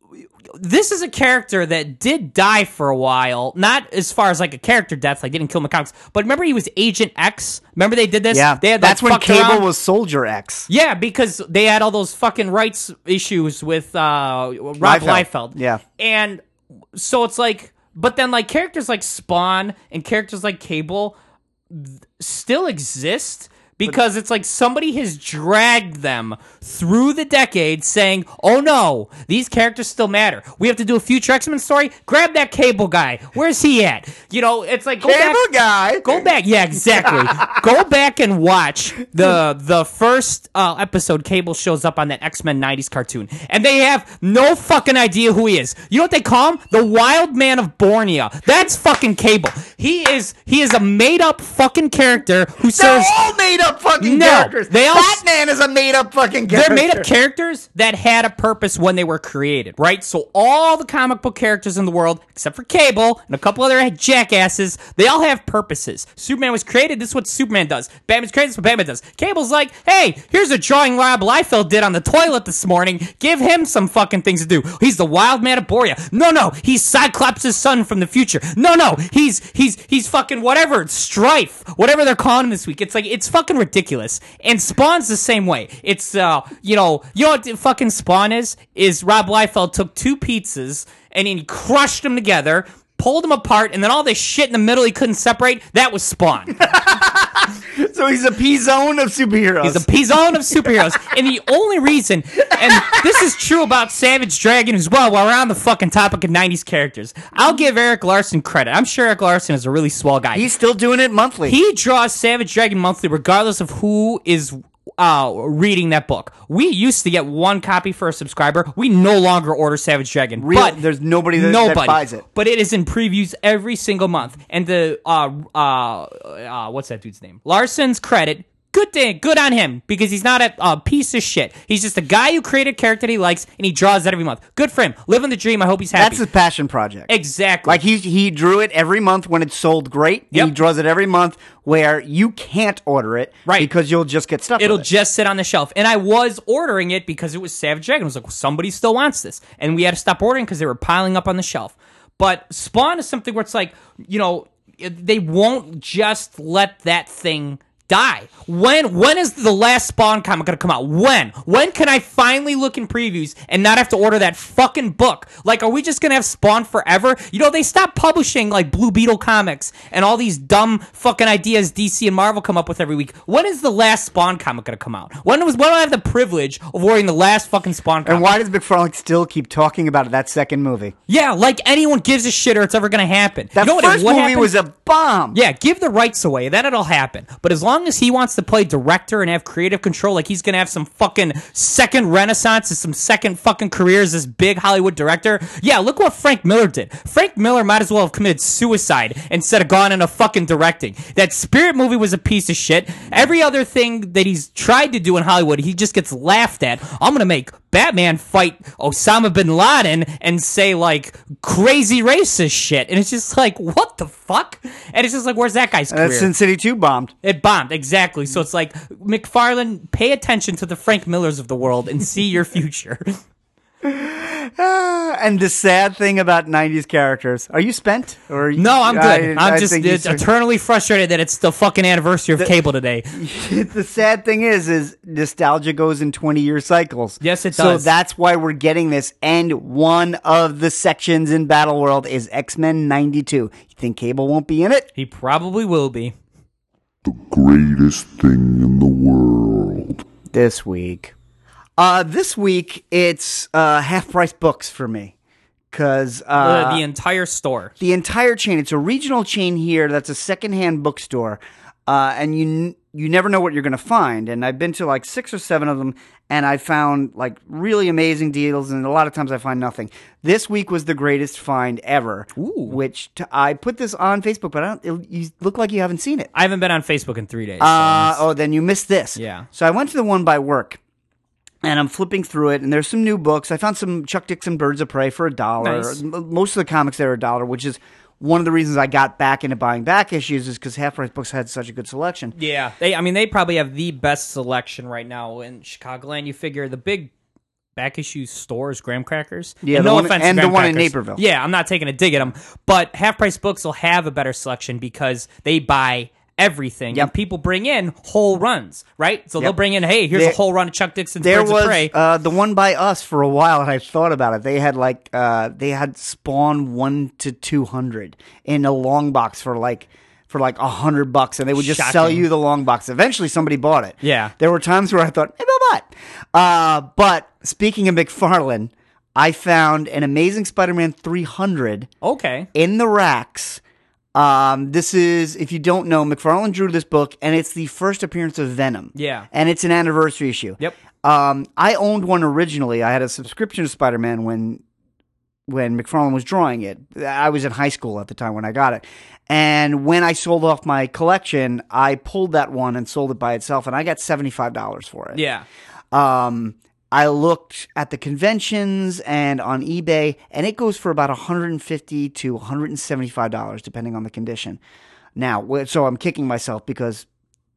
Speaker 3: This is a character that did die for a while, not as far as like a character death, like didn't kill him in comics, but remember he was Agent X? Remember they did this?
Speaker 2: Yeah,
Speaker 3: they had,
Speaker 2: that's
Speaker 3: like,
Speaker 2: when Cable
Speaker 3: around.
Speaker 2: was Soldier X.
Speaker 3: Yeah, because they had all those fucking rights issues with uh, Rob
Speaker 2: Liefeld.
Speaker 3: Liefeld.
Speaker 2: Yeah.
Speaker 3: And so it's like, but then like characters like Spawn and characters like Cable th- still exist. Because it's like somebody has dragged them through the decades saying, oh no, these characters still matter. We have to do a future X-Men story. Grab that Cable guy. Where's he at? You know, it's like, go
Speaker 2: Cable
Speaker 3: back.
Speaker 2: guy.
Speaker 3: Go back. Yeah, exactly. Go back and watch the the first uh, episode Cable shows up on that X-Men nineties cartoon. And they have no fucking idea who he is. You know what they call him? The Wild Man of Borneo. That's fucking Cable. He is he is a made-up fucking character who
Speaker 2: They're
Speaker 3: serves...
Speaker 2: all made up fucking
Speaker 3: No,
Speaker 2: characters.
Speaker 3: they all-
Speaker 2: Batman is a made up fucking character.
Speaker 3: They're made up characters that had a purpose when they were created, right? So all the comic book characters in the world, except for Cable and a couple other jackasses, they all have purposes. Superman was created, this is what Superman does. Batman's created, this is what Batman does. Cable's like, hey, here's a drawing Rob Liefeld did on the toilet this morning. Give him some fucking things to do. He's the Wild Man of Borneo. No, no, he's Cyclops' son from the future. No, no, he's he's he's fucking whatever, Strife, whatever they're calling him this week. It's like, it's fucking ridiculous. And Spawn's the same way. It's, uh, you know, you know what fucking Spawn is? Is Rob Liefeld took two pizzas and he crushed them together, pulled them apart, and then all this shit in the middle he couldn't separate, that was Spawn.
Speaker 2: So he's a P-zone of superheroes.
Speaker 3: He's a P-zone of superheroes. And the only reason, and this is true about Savage Dragon as well, while we're on the fucking topic of nineties characters, I'll give Eric Larson credit. I'm sure Eric Larson is a really swell guy.
Speaker 2: He's still doing it monthly.
Speaker 3: He draws Savage Dragon monthly regardless of who is uh, reading that book. We used to get one copy for a subscriber. We no longer order Savage Dragon.
Speaker 2: Real,
Speaker 3: but
Speaker 2: there's nobody that,
Speaker 3: nobody,
Speaker 2: that buys it.
Speaker 3: But it is in previews every single month. And the, uh, uh, uh, what's that dude's name? Larson's credit. Good thing, good on him, because he's not a, a piece of shit. He's just a guy who created a character that he likes, and he draws that every month. Good for him. Living the dream. I hope he's happy.
Speaker 2: That's his passion project.
Speaker 3: Exactly.
Speaker 2: Like he he drew it every month when it's sold great.
Speaker 3: Yep.
Speaker 2: He draws it every month where you can't order it,
Speaker 3: right?
Speaker 2: Because you'll just get stuck.
Speaker 3: It'll
Speaker 2: with it.
Speaker 3: just sit on the shelf. And I was ordering it because it was Savage Dragon. I was like, well, somebody still wants this, and we had to stop ordering because they were piling up on the shelf. But Spawn is something where it's like, you know, they won't just let that thing die. When when is the last Spawn comic gonna come out? When? When can I finally look in previews and not have to order that fucking book? Like, are we just gonna have Spawn forever? You know, they stopped publishing like Blue Beetle comics and all these dumb fucking ideas D C and Marvel come up with every week. When is the last Spawn comic gonna come out? When was when do I have the privilege of ordering the last fucking Spawn comic?
Speaker 2: And why does McFarlane still keep talking about that second movie?
Speaker 3: Yeah, like anyone gives a shit or it's ever gonna happen.
Speaker 2: That
Speaker 3: you know what,
Speaker 2: first
Speaker 3: what
Speaker 2: movie
Speaker 3: happened?
Speaker 2: was a bomb.
Speaker 3: Yeah, give the rights away, then it'll happen. But as long as he wants to play director and have creative control, like he's gonna have some fucking second renaissance and some second fucking career as this big Hollywood director. Yeah, look what Frank Miller did. Frank Miller might as well have committed suicide instead of gone into fucking directing. That Spirit movie was a piece of shit. Every other thing that he's tried to do in Hollywood, he just gets laughed at. I'm gonna make Batman fight Osama bin Laden and say like crazy racist shit, and it's just like, what the fuck? And it's just like, where's that guy's
Speaker 2: And
Speaker 3: career?
Speaker 2: that Sin City two bombed.
Speaker 3: It bombed, exactly. So it's like, McFarlane, pay attention to the Frank Millers of the world and see your future.
Speaker 2: Ah, and the sad thing about nineties characters, are you spent? Or
Speaker 3: No, I'm good.
Speaker 2: I-
Speaker 3: I'm
Speaker 2: I
Speaker 3: just
Speaker 2: think you
Speaker 3: it's
Speaker 2: should-
Speaker 3: eternally frustrated that it's the fucking anniversary of cable today.
Speaker 2: The sad thing is, is nostalgia goes in twenty-year cycles.
Speaker 3: Yes, it
Speaker 2: So
Speaker 3: does.
Speaker 2: that's why we're getting this. And one of the sections in Battle World is X-Men ninety-two. You think Cable won't be in it?
Speaker 3: He probably will be.
Speaker 4: The greatest thing in the world.
Speaker 2: This week. Uh, this week, it's uh, half-price books for me. Because uh,
Speaker 3: Uh, the entire store.
Speaker 2: the entire chain, it's a regional chain here that's a secondhand bookstore. Uh, and you n- you never know what you're going to find. And I've been to like six or seven of them, and I found like really amazing deals, and a lot of times I find nothing. This week was the greatest find ever,
Speaker 3: Ooh.
Speaker 2: which t- I put this on Facebook, but I don't, it, you look like you haven't seen it.
Speaker 3: I haven't been on Facebook in three days. so
Speaker 2: Uh,
Speaker 3: it's-
Speaker 2: oh, then you missed this.
Speaker 3: Yeah.
Speaker 2: So I went to the one by work, and I'm flipping through it, and there's some new books. I found some Chuck Dixon Birds of Prey for a dollar.
Speaker 3: Nice.
Speaker 2: M- Most of the comics there are a dollar, which is one of the reasons I got back into buying back issues, is because Half Price Books had such a good selection.
Speaker 3: Yeah, they. I mean, they probably have the best selection right now in Chicagoland. You figure the big back issue stores, Graham Crackers.
Speaker 2: Yeah,
Speaker 3: and
Speaker 2: the
Speaker 3: no
Speaker 2: one-
Speaker 3: offense to
Speaker 2: and the
Speaker 3: Graham
Speaker 2: one in
Speaker 3: Crackers.
Speaker 2: Naperville.
Speaker 3: Yeah, I'm not taking a dig at them, but Half Price Books will have a better selection because they buy everything.
Speaker 2: Yep.
Speaker 3: And people bring in whole runs, right? So they'll
Speaker 2: Yep.
Speaker 3: bring in, hey, here's
Speaker 2: There-
Speaker 3: a whole run of Chuck Dixon's
Speaker 2: There
Speaker 3: Birds
Speaker 2: was
Speaker 3: of Prey.
Speaker 2: uh, the one by us for a while, and I thought about it. They had like uh, they had Spawn one to two hundred in a long box for like for like a hundred bucks, and they would just sell
Speaker 3: Shocking.
Speaker 2: you the long box. Eventually, somebody bought it.
Speaker 3: Yeah.
Speaker 2: there were times where I thought, maybe I'll buy it. Uh, but speaking of McFarlane, I found an Amazing Spider-Man three hundred
Speaker 3: Okay.
Speaker 2: in the racks. Um, this is, if you don't know, McFarlane drew this book, and it's the first appearance of Venom.
Speaker 3: Yeah.
Speaker 2: And it's an anniversary issue.
Speaker 3: Yep.
Speaker 2: Um, I owned one originally. I had a subscription to Spider-Man when when McFarlane was drawing it. I was in high school at the time when I got it. And when I sold off my collection, I pulled that one and sold it by itself, and I got seventy-five dollars for it.
Speaker 3: Yeah.
Speaker 2: Um, I looked at the conventions and on eBay, and it goes for about one hundred fifty to one hundred seventy-five dollars, depending on the condition. Now, wh- so I'm kicking myself because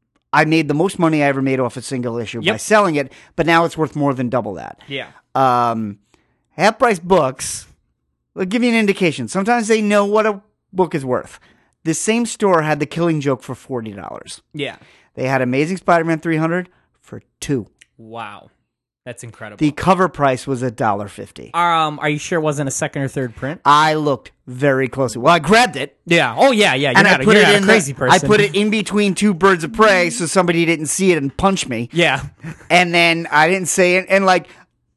Speaker 2: I made the most money I ever made off a single issue by
Speaker 3: Yep.
Speaker 2: selling it, but now it's worth more than double that.
Speaker 3: Yeah.
Speaker 2: Um, Half Price Books will give you an indication. Sometimes they know what a book is worth. This same store had The Killing Joke for forty dollars.
Speaker 3: Yeah.
Speaker 2: They had Amazing Spider-Man three hundred for two.
Speaker 3: Wow. That's incredible.
Speaker 2: The cover price was a dollar fifty.
Speaker 3: um, are you sure it wasn't a second or third print?
Speaker 2: I looked very closely. Well, I grabbed it,
Speaker 3: Yeah. Oh, yeah, yeah. You're
Speaker 2: and
Speaker 3: not,
Speaker 2: I put
Speaker 3: you're
Speaker 2: it
Speaker 3: not
Speaker 2: in
Speaker 3: a crazy
Speaker 2: the,
Speaker 3: person.
Speaker 2: I put it in between two birds of prey, so somebody didn't see it and punch me.
Speaker 3: Yeah.
Speaker 2: And then I didn't say it, and like,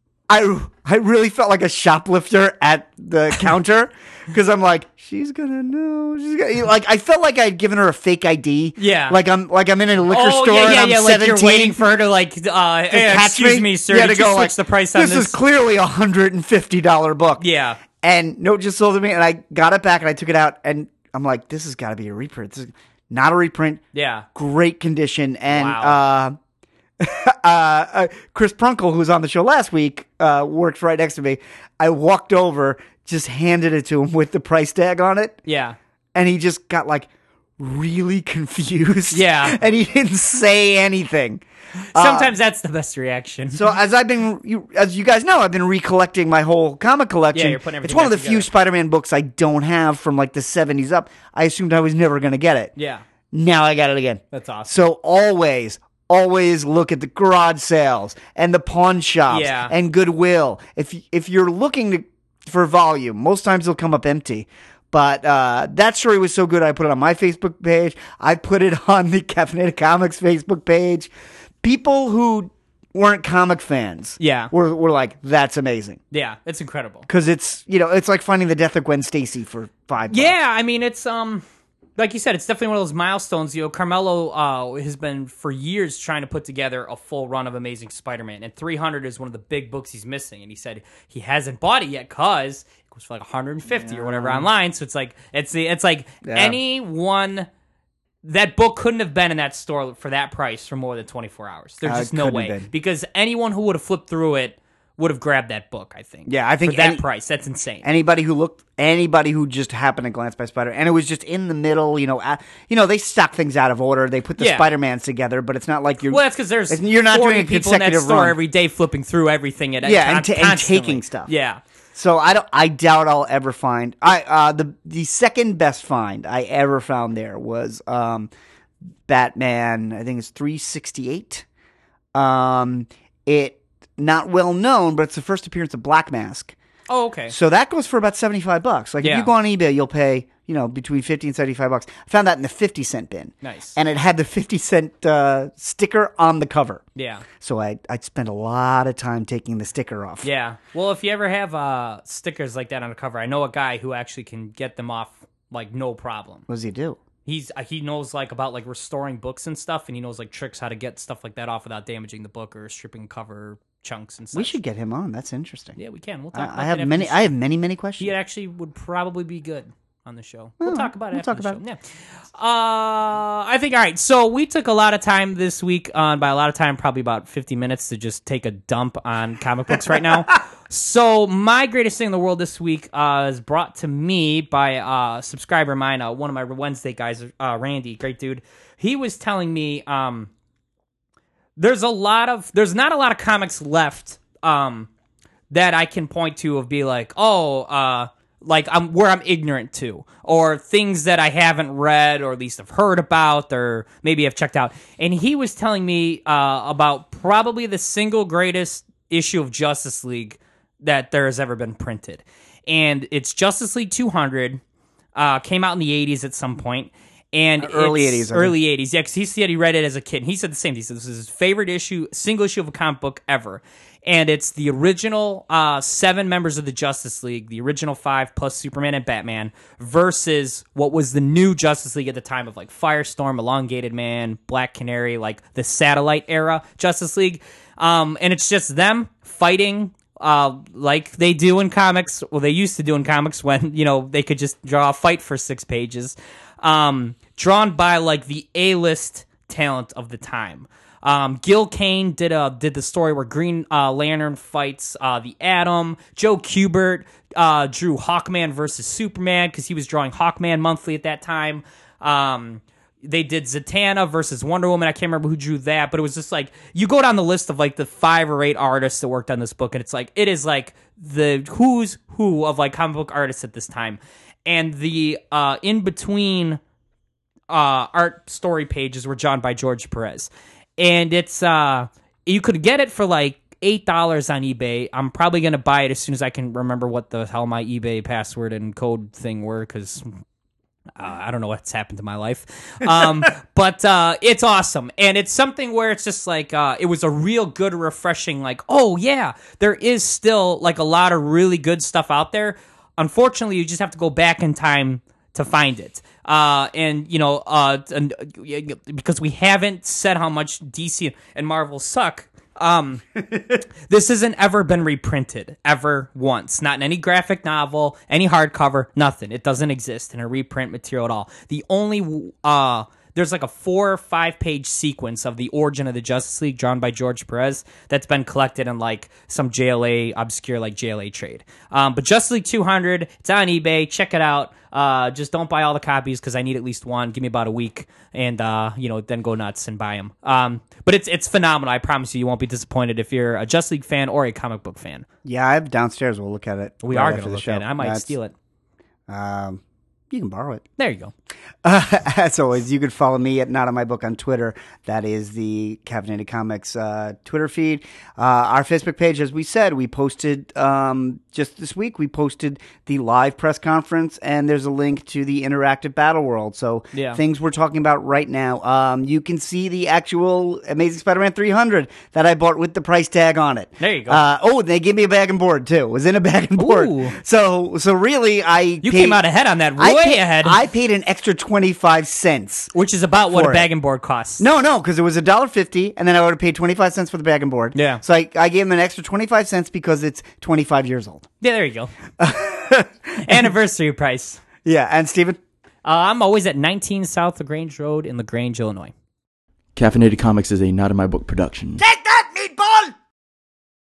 Speaker 2: I I really felt like a shoplifter at the counter because I'm like, she's gonna know. She's gonna like. I felt like I'd given her a fake I D.
Speaker 3: Yeah.
Speaker 2: Like I'm like I'm in a liquor
Speaker 3: Oh,
Speaker 2: store
Speaker 3: yeah,
Speaker 2: and
Speaker 3: yeah,
Speaker 2: I'm
Speaker 3: yeah. Like you're
Speaker 2: seventeen.
Speaker 3: waiting for her to, like, uh,
Speaker 2: to
Speaker 3: hey,
Speaker 2: catch
Speaker 3: excuse me, sir.
Speaker 2: Yeah,
Speaker 3: Did
Speaker 2: to
Speaker 3: you
Speaker 2: go
Speaker 3: switch
Speaker 2: like,
Speaker 3: the price on
Speaker 2: this
Speaker 3: this?
Speaker 2: is clearly a hundred and fifty dollar book.
Speaker 3: Yeah.
Speaker 2: And no, just sold it to me, and I got it back, and I took it out, and I'm like, this has got to be a reprint. This is not a reprint.
Speaker 3: Yeah.
Speaker 2: Great condition, and
Speaker 3: Wow.
Speaker 2: uh, uh, uh, Chris Prunkle, who was on the show last week, uh, works right next to me. I walked over, just handed it to him with the price tag on it,
Speaker 3: Yeah.
Speaker 2: and he just got like really confused.
Speaker 3: Yeah.
Speaker 2: and he didn't say anything.
Speaker 3: Sometimes that's the best reaction.
Speaker 2: So as I've been, you, as you guys know, I've been recollecting my whole comic collection.
Speaker 3: Yeah, you're putting
Speaker 2: It's
Speaker 3: everything
Speaker 2: one of the
Speaker 3: back
Speaker 2: few
Speaker 3: together.
Speaker 2: Spider-Man books I don't have from like the seventies up. I assumed I was never going to get it.
Speaker 3: yeah.
Speaker 2: Now I got it again.
Speaker 3: That's awesome.
Speaker 2: So always, always look at the garage sales and the pawn shops
Speaker 3: Yeah.
Speaker 2: and Goodwill. If if you're looking to, for volume, most times they'll come up empty. But uh, that story was so good, I put it on my Facebook page. I put it on the Caffeinated Comics Facebook page. People who weren't comic fans
Speaker 3: Yeah.
Speaker 2: were, were like, that's amazing.
Speaker 3: Yeah, it's incredible.
Speaker 2: Because it's, you know, it's like finding the death of Gwen Stacy for five bucks.
Speaker 3: Yeah, I mean, it's um, like you said, it's definitely one of those milestones. You know, Carmelo uh, has been for years trying to put together a full run of Amazing Spider-Man, and three hundred is one of the big books he's missing. And he said he hasn't bought it yet because it was for like one hundred fifty or whatever online. So it's like it's the it's like
Speaker 2: Yeah.
Speaker 3: anyone. That book couldn't have been in that store for that price for more than twenty-four hours. There's
Speaker 2: Uh,
Speaker 3: just no
Speaker 2: couldn't have
Speaker 3: way.
Speaker 2: been.
Speaker 3: Because anyone who would have flipped through it would have grabbed that book, I think.
Speaker 2: Yeah, I think
Speaker 3: For that
Speaker 2: any-
Speaker 3: price. That's insane.
Speaker 2: Anybody who looked, anybody who just happened to glance by Spider, and it was just in the middle, you know, uh, you know, they stock things out of order. They put the
Speaker 3: Yeah.
Speaker 2: Spider-Mans together, but it's not like you're.
Speaker 3: Well, that's because there's
Speaker 2: it's- you're not
Speaker 3: forty
Speaker 2: doing a
Speaker 3: people in that
Speaker 2: consecutive
Speaker 3: store
Speaker 2: run.
Speaker 3: every day flipping through everything. At,
Speaker 2: Yeah,
Speaker 3: con-
Speaker 2: and ta- and
Speaker 3: constantly.
Speaker 2: taking stuff.
Speaker 3: Yeah.
Speaker 2: So I don't. I doubt I'll ever find. I uh, the the second best find I ever found there was um, Batman. I think it's three sixty-eight. Um, it not well known, but it's the first appearance of Black Mask.
Speaker 3: Oh, okay.
Speaker 2: So that goes for about seventy-five bucks. Like if
Speaker 3: Yeah.
Speaker 2: you go on eBay, you'll pay, you know, between fifty and seventy-five bucks. I found that in the fifty cent bin.
Speaker 3: Nice.
Speaker 2: And it had the fifty cent uh, sticker on the cover.
Speaker 3: Yeah.
Speaker 2: So I I'd spend a lot of time taking the sticker off.
Speaker 3: Yeah. Well, if you ever have uh, stickers like that on a cover, I know a guy who actually can get them off like no problem.
Speaker 2: What does he do?
Speaker 3: He's uh, he knows like about like restoring books and stuff, and he knows like tricks how to get stuff like that off without damaging the book or stripping cover chunks and stuff.
Speaker 2: We should get him on. That's interesting.
Speaker 3: Yeah, we can. We'll talk. about
Speaker 2: I, I
Speaker 3: that
Speaker 2: have
Speaker 3: after
Speaker 2: many.
Speaker 3: the show.
Speaker 2: I have many, many questions.
Speaker 3: He actually would probably be good on the show. We'll
Speaker 2: Oh,
Speaker 3: talk about it
Speaker 2: we'll
Speaker 3: after
Speaker 2: talk
Speaker 3: the
Speaker 2: about
Speaker 3: show. Yeah. Uh, I think, all right, so we took a lot of time this week on, by a lot of time, probably about fifty minutes to just take a dump on comic books right now. So my greatest thing in the world this week uh, is brought to me by a subscriber of mine, uh, one of my Wednesday guys, uh, Randy, great dude. He was telling me um, there's a lot of, there's not a lot of comics left um, that I can point to of be like, oh, uh, like I'm where I'm ignorant to, or things that I haven't read or at least have heard about or maybe have checked out. And he was telling me uh, about probably the single greatest issue of Justice League that there has ever been printed. And it's Justice League two hundred, uh, came out in the eighties at some point. And
Speaker 2: Early
Speaker 3: it's-
Speaker 2: eighties, I
Speaker 3: early eighties, yeah, because he said he read it as a kid. And he said the same thing. He said this is his favorite issue, single issue of a comic book ever. And it's the original uh, seven members of the Justice League, the original five plus Superman and Batman, versus what was the new Justice League at the time of like Firestorm, Elongated Man, Black Canary, like the satellite era Justice League. Um, and it's just them fighting uh, like they do in comics. Well, they used to do in comics when, you know, they could just draw a fight for six pages. Um, drawn by like the A-list talent of the time. Um, Gil Kane did a did the story where Green uh, Lantern fights uh, the Atom. Joe Kubert uh, drew Hawkman versus Superman because he was drawing Hawkman monthly at that time. Um, they did Zatanna versus Wonder Woman. I can't remember who drew that, but it was just like you go down the list of like the five or eight artists that worked on this book, and it's like it is like the who's who of like comic book artists at this time, and the uh, in between uh, art story pages were drawn by George Perez. And it's, uh, you could get it for like eight dollars on eBay. I'm probably going to buy it as soon as I can remember what the hell my eBay password and code thing were, because uh, I don't know what's happened to my life. Um, but uh, it's awesome. And it's something where it's just like, uh, it was a real good, refreshing, like, oh yeah, there is still like a lot of really good stuff out there. Unfortunately, you just have to go back in time to find it. Uh, and, you know, uh, and, uh, because we haven't said how much D C and Marvel suck, um, this hasn't ever been reprinted, ever once. Not in any graphic novel, any hardcover, nothing. It doesn't exist in a reprint material at all. The only, uh, there's like a four or five page sequence of the origin of the Justice League drawn by George Perez that's been collected in like some J L A, obscure like J L A trade. Um, but Justice League two hundred, it's on eBay. Check it out. Uh, just don't buy all the copies because I need at least one. Give me about a week, and uh, you know, then go nuts and buy them. Um, but it's it's phenomenal. I promise you, you won't be disappointed if you're a Justice League fan or a comic book fan.
Speaker 2: Yeah, I have downstairs. We'll look at it.
Speaker 3: We
Speaker 2: right
Speaker 3: are
Speaker 2: after
Speaker 3: going to
Speaker 2: the
Speaker 3: look
Speaker 2: show.
Speaker 3: at it. I might
Speaker 2: That's-
Speaker 3: steal it.
Speaker 2: Um, you can borrow it.
Speaker 3: There you go.
Speaker 2: Uh, as always, you can follow me at Not On My Book on Twitter. That is the Caffeinated Comics uh, Twitter feed. Uh, our Facebook page, as we said, we posted um, just this week, we posted the live press conference, and there's a link to the interactive Battle World. So
Speaker 3: Yeah.
Speaker 2: things we're talking about right now. Um, you can see the actual Amazing Spider-Man three hundred that I bought with the price tag on it.
Speaker 3: There you go.
Speaker 2: Uh, oh, they gave me a bag and board, too. It was in a bag and board.
Speaker 3: Ooh.
Speaker 2: So, so really, I
Speaker 3: You
Speaker 2: paid,
Speaker 3: came out ahead on that,
Speaker 2: I
Speaker 3: way
Speaker 2: paid-
Speaker 3: ahead,
Speaker 2: I paid an extra twenty-five cents.
Speaker 3: which is about what
Speaker 2: for
Speaker 3: a
Speaker 2: it.
Speaker 3: bag and board costs.
Speaker 2: No, no, because it was a dollar fifty, and then I would have paid twenty-five cents for the bag and board.
Speaker 3: Yeah.
Speaker 2: So I, I gave them an extra twenty-five cents because it's twenty-five years old.
Speaker 3: Yeah, there you go. Anniversary price.
Speaker 2: Yeah, and Steven?
Speaker 3: Uh, I'm always at nineteen South LaGrange Road in LaGrange, Illinois.
Speaker 5: Caffeinated Comics is a Not In My Book production.
Speaker 2: Take that!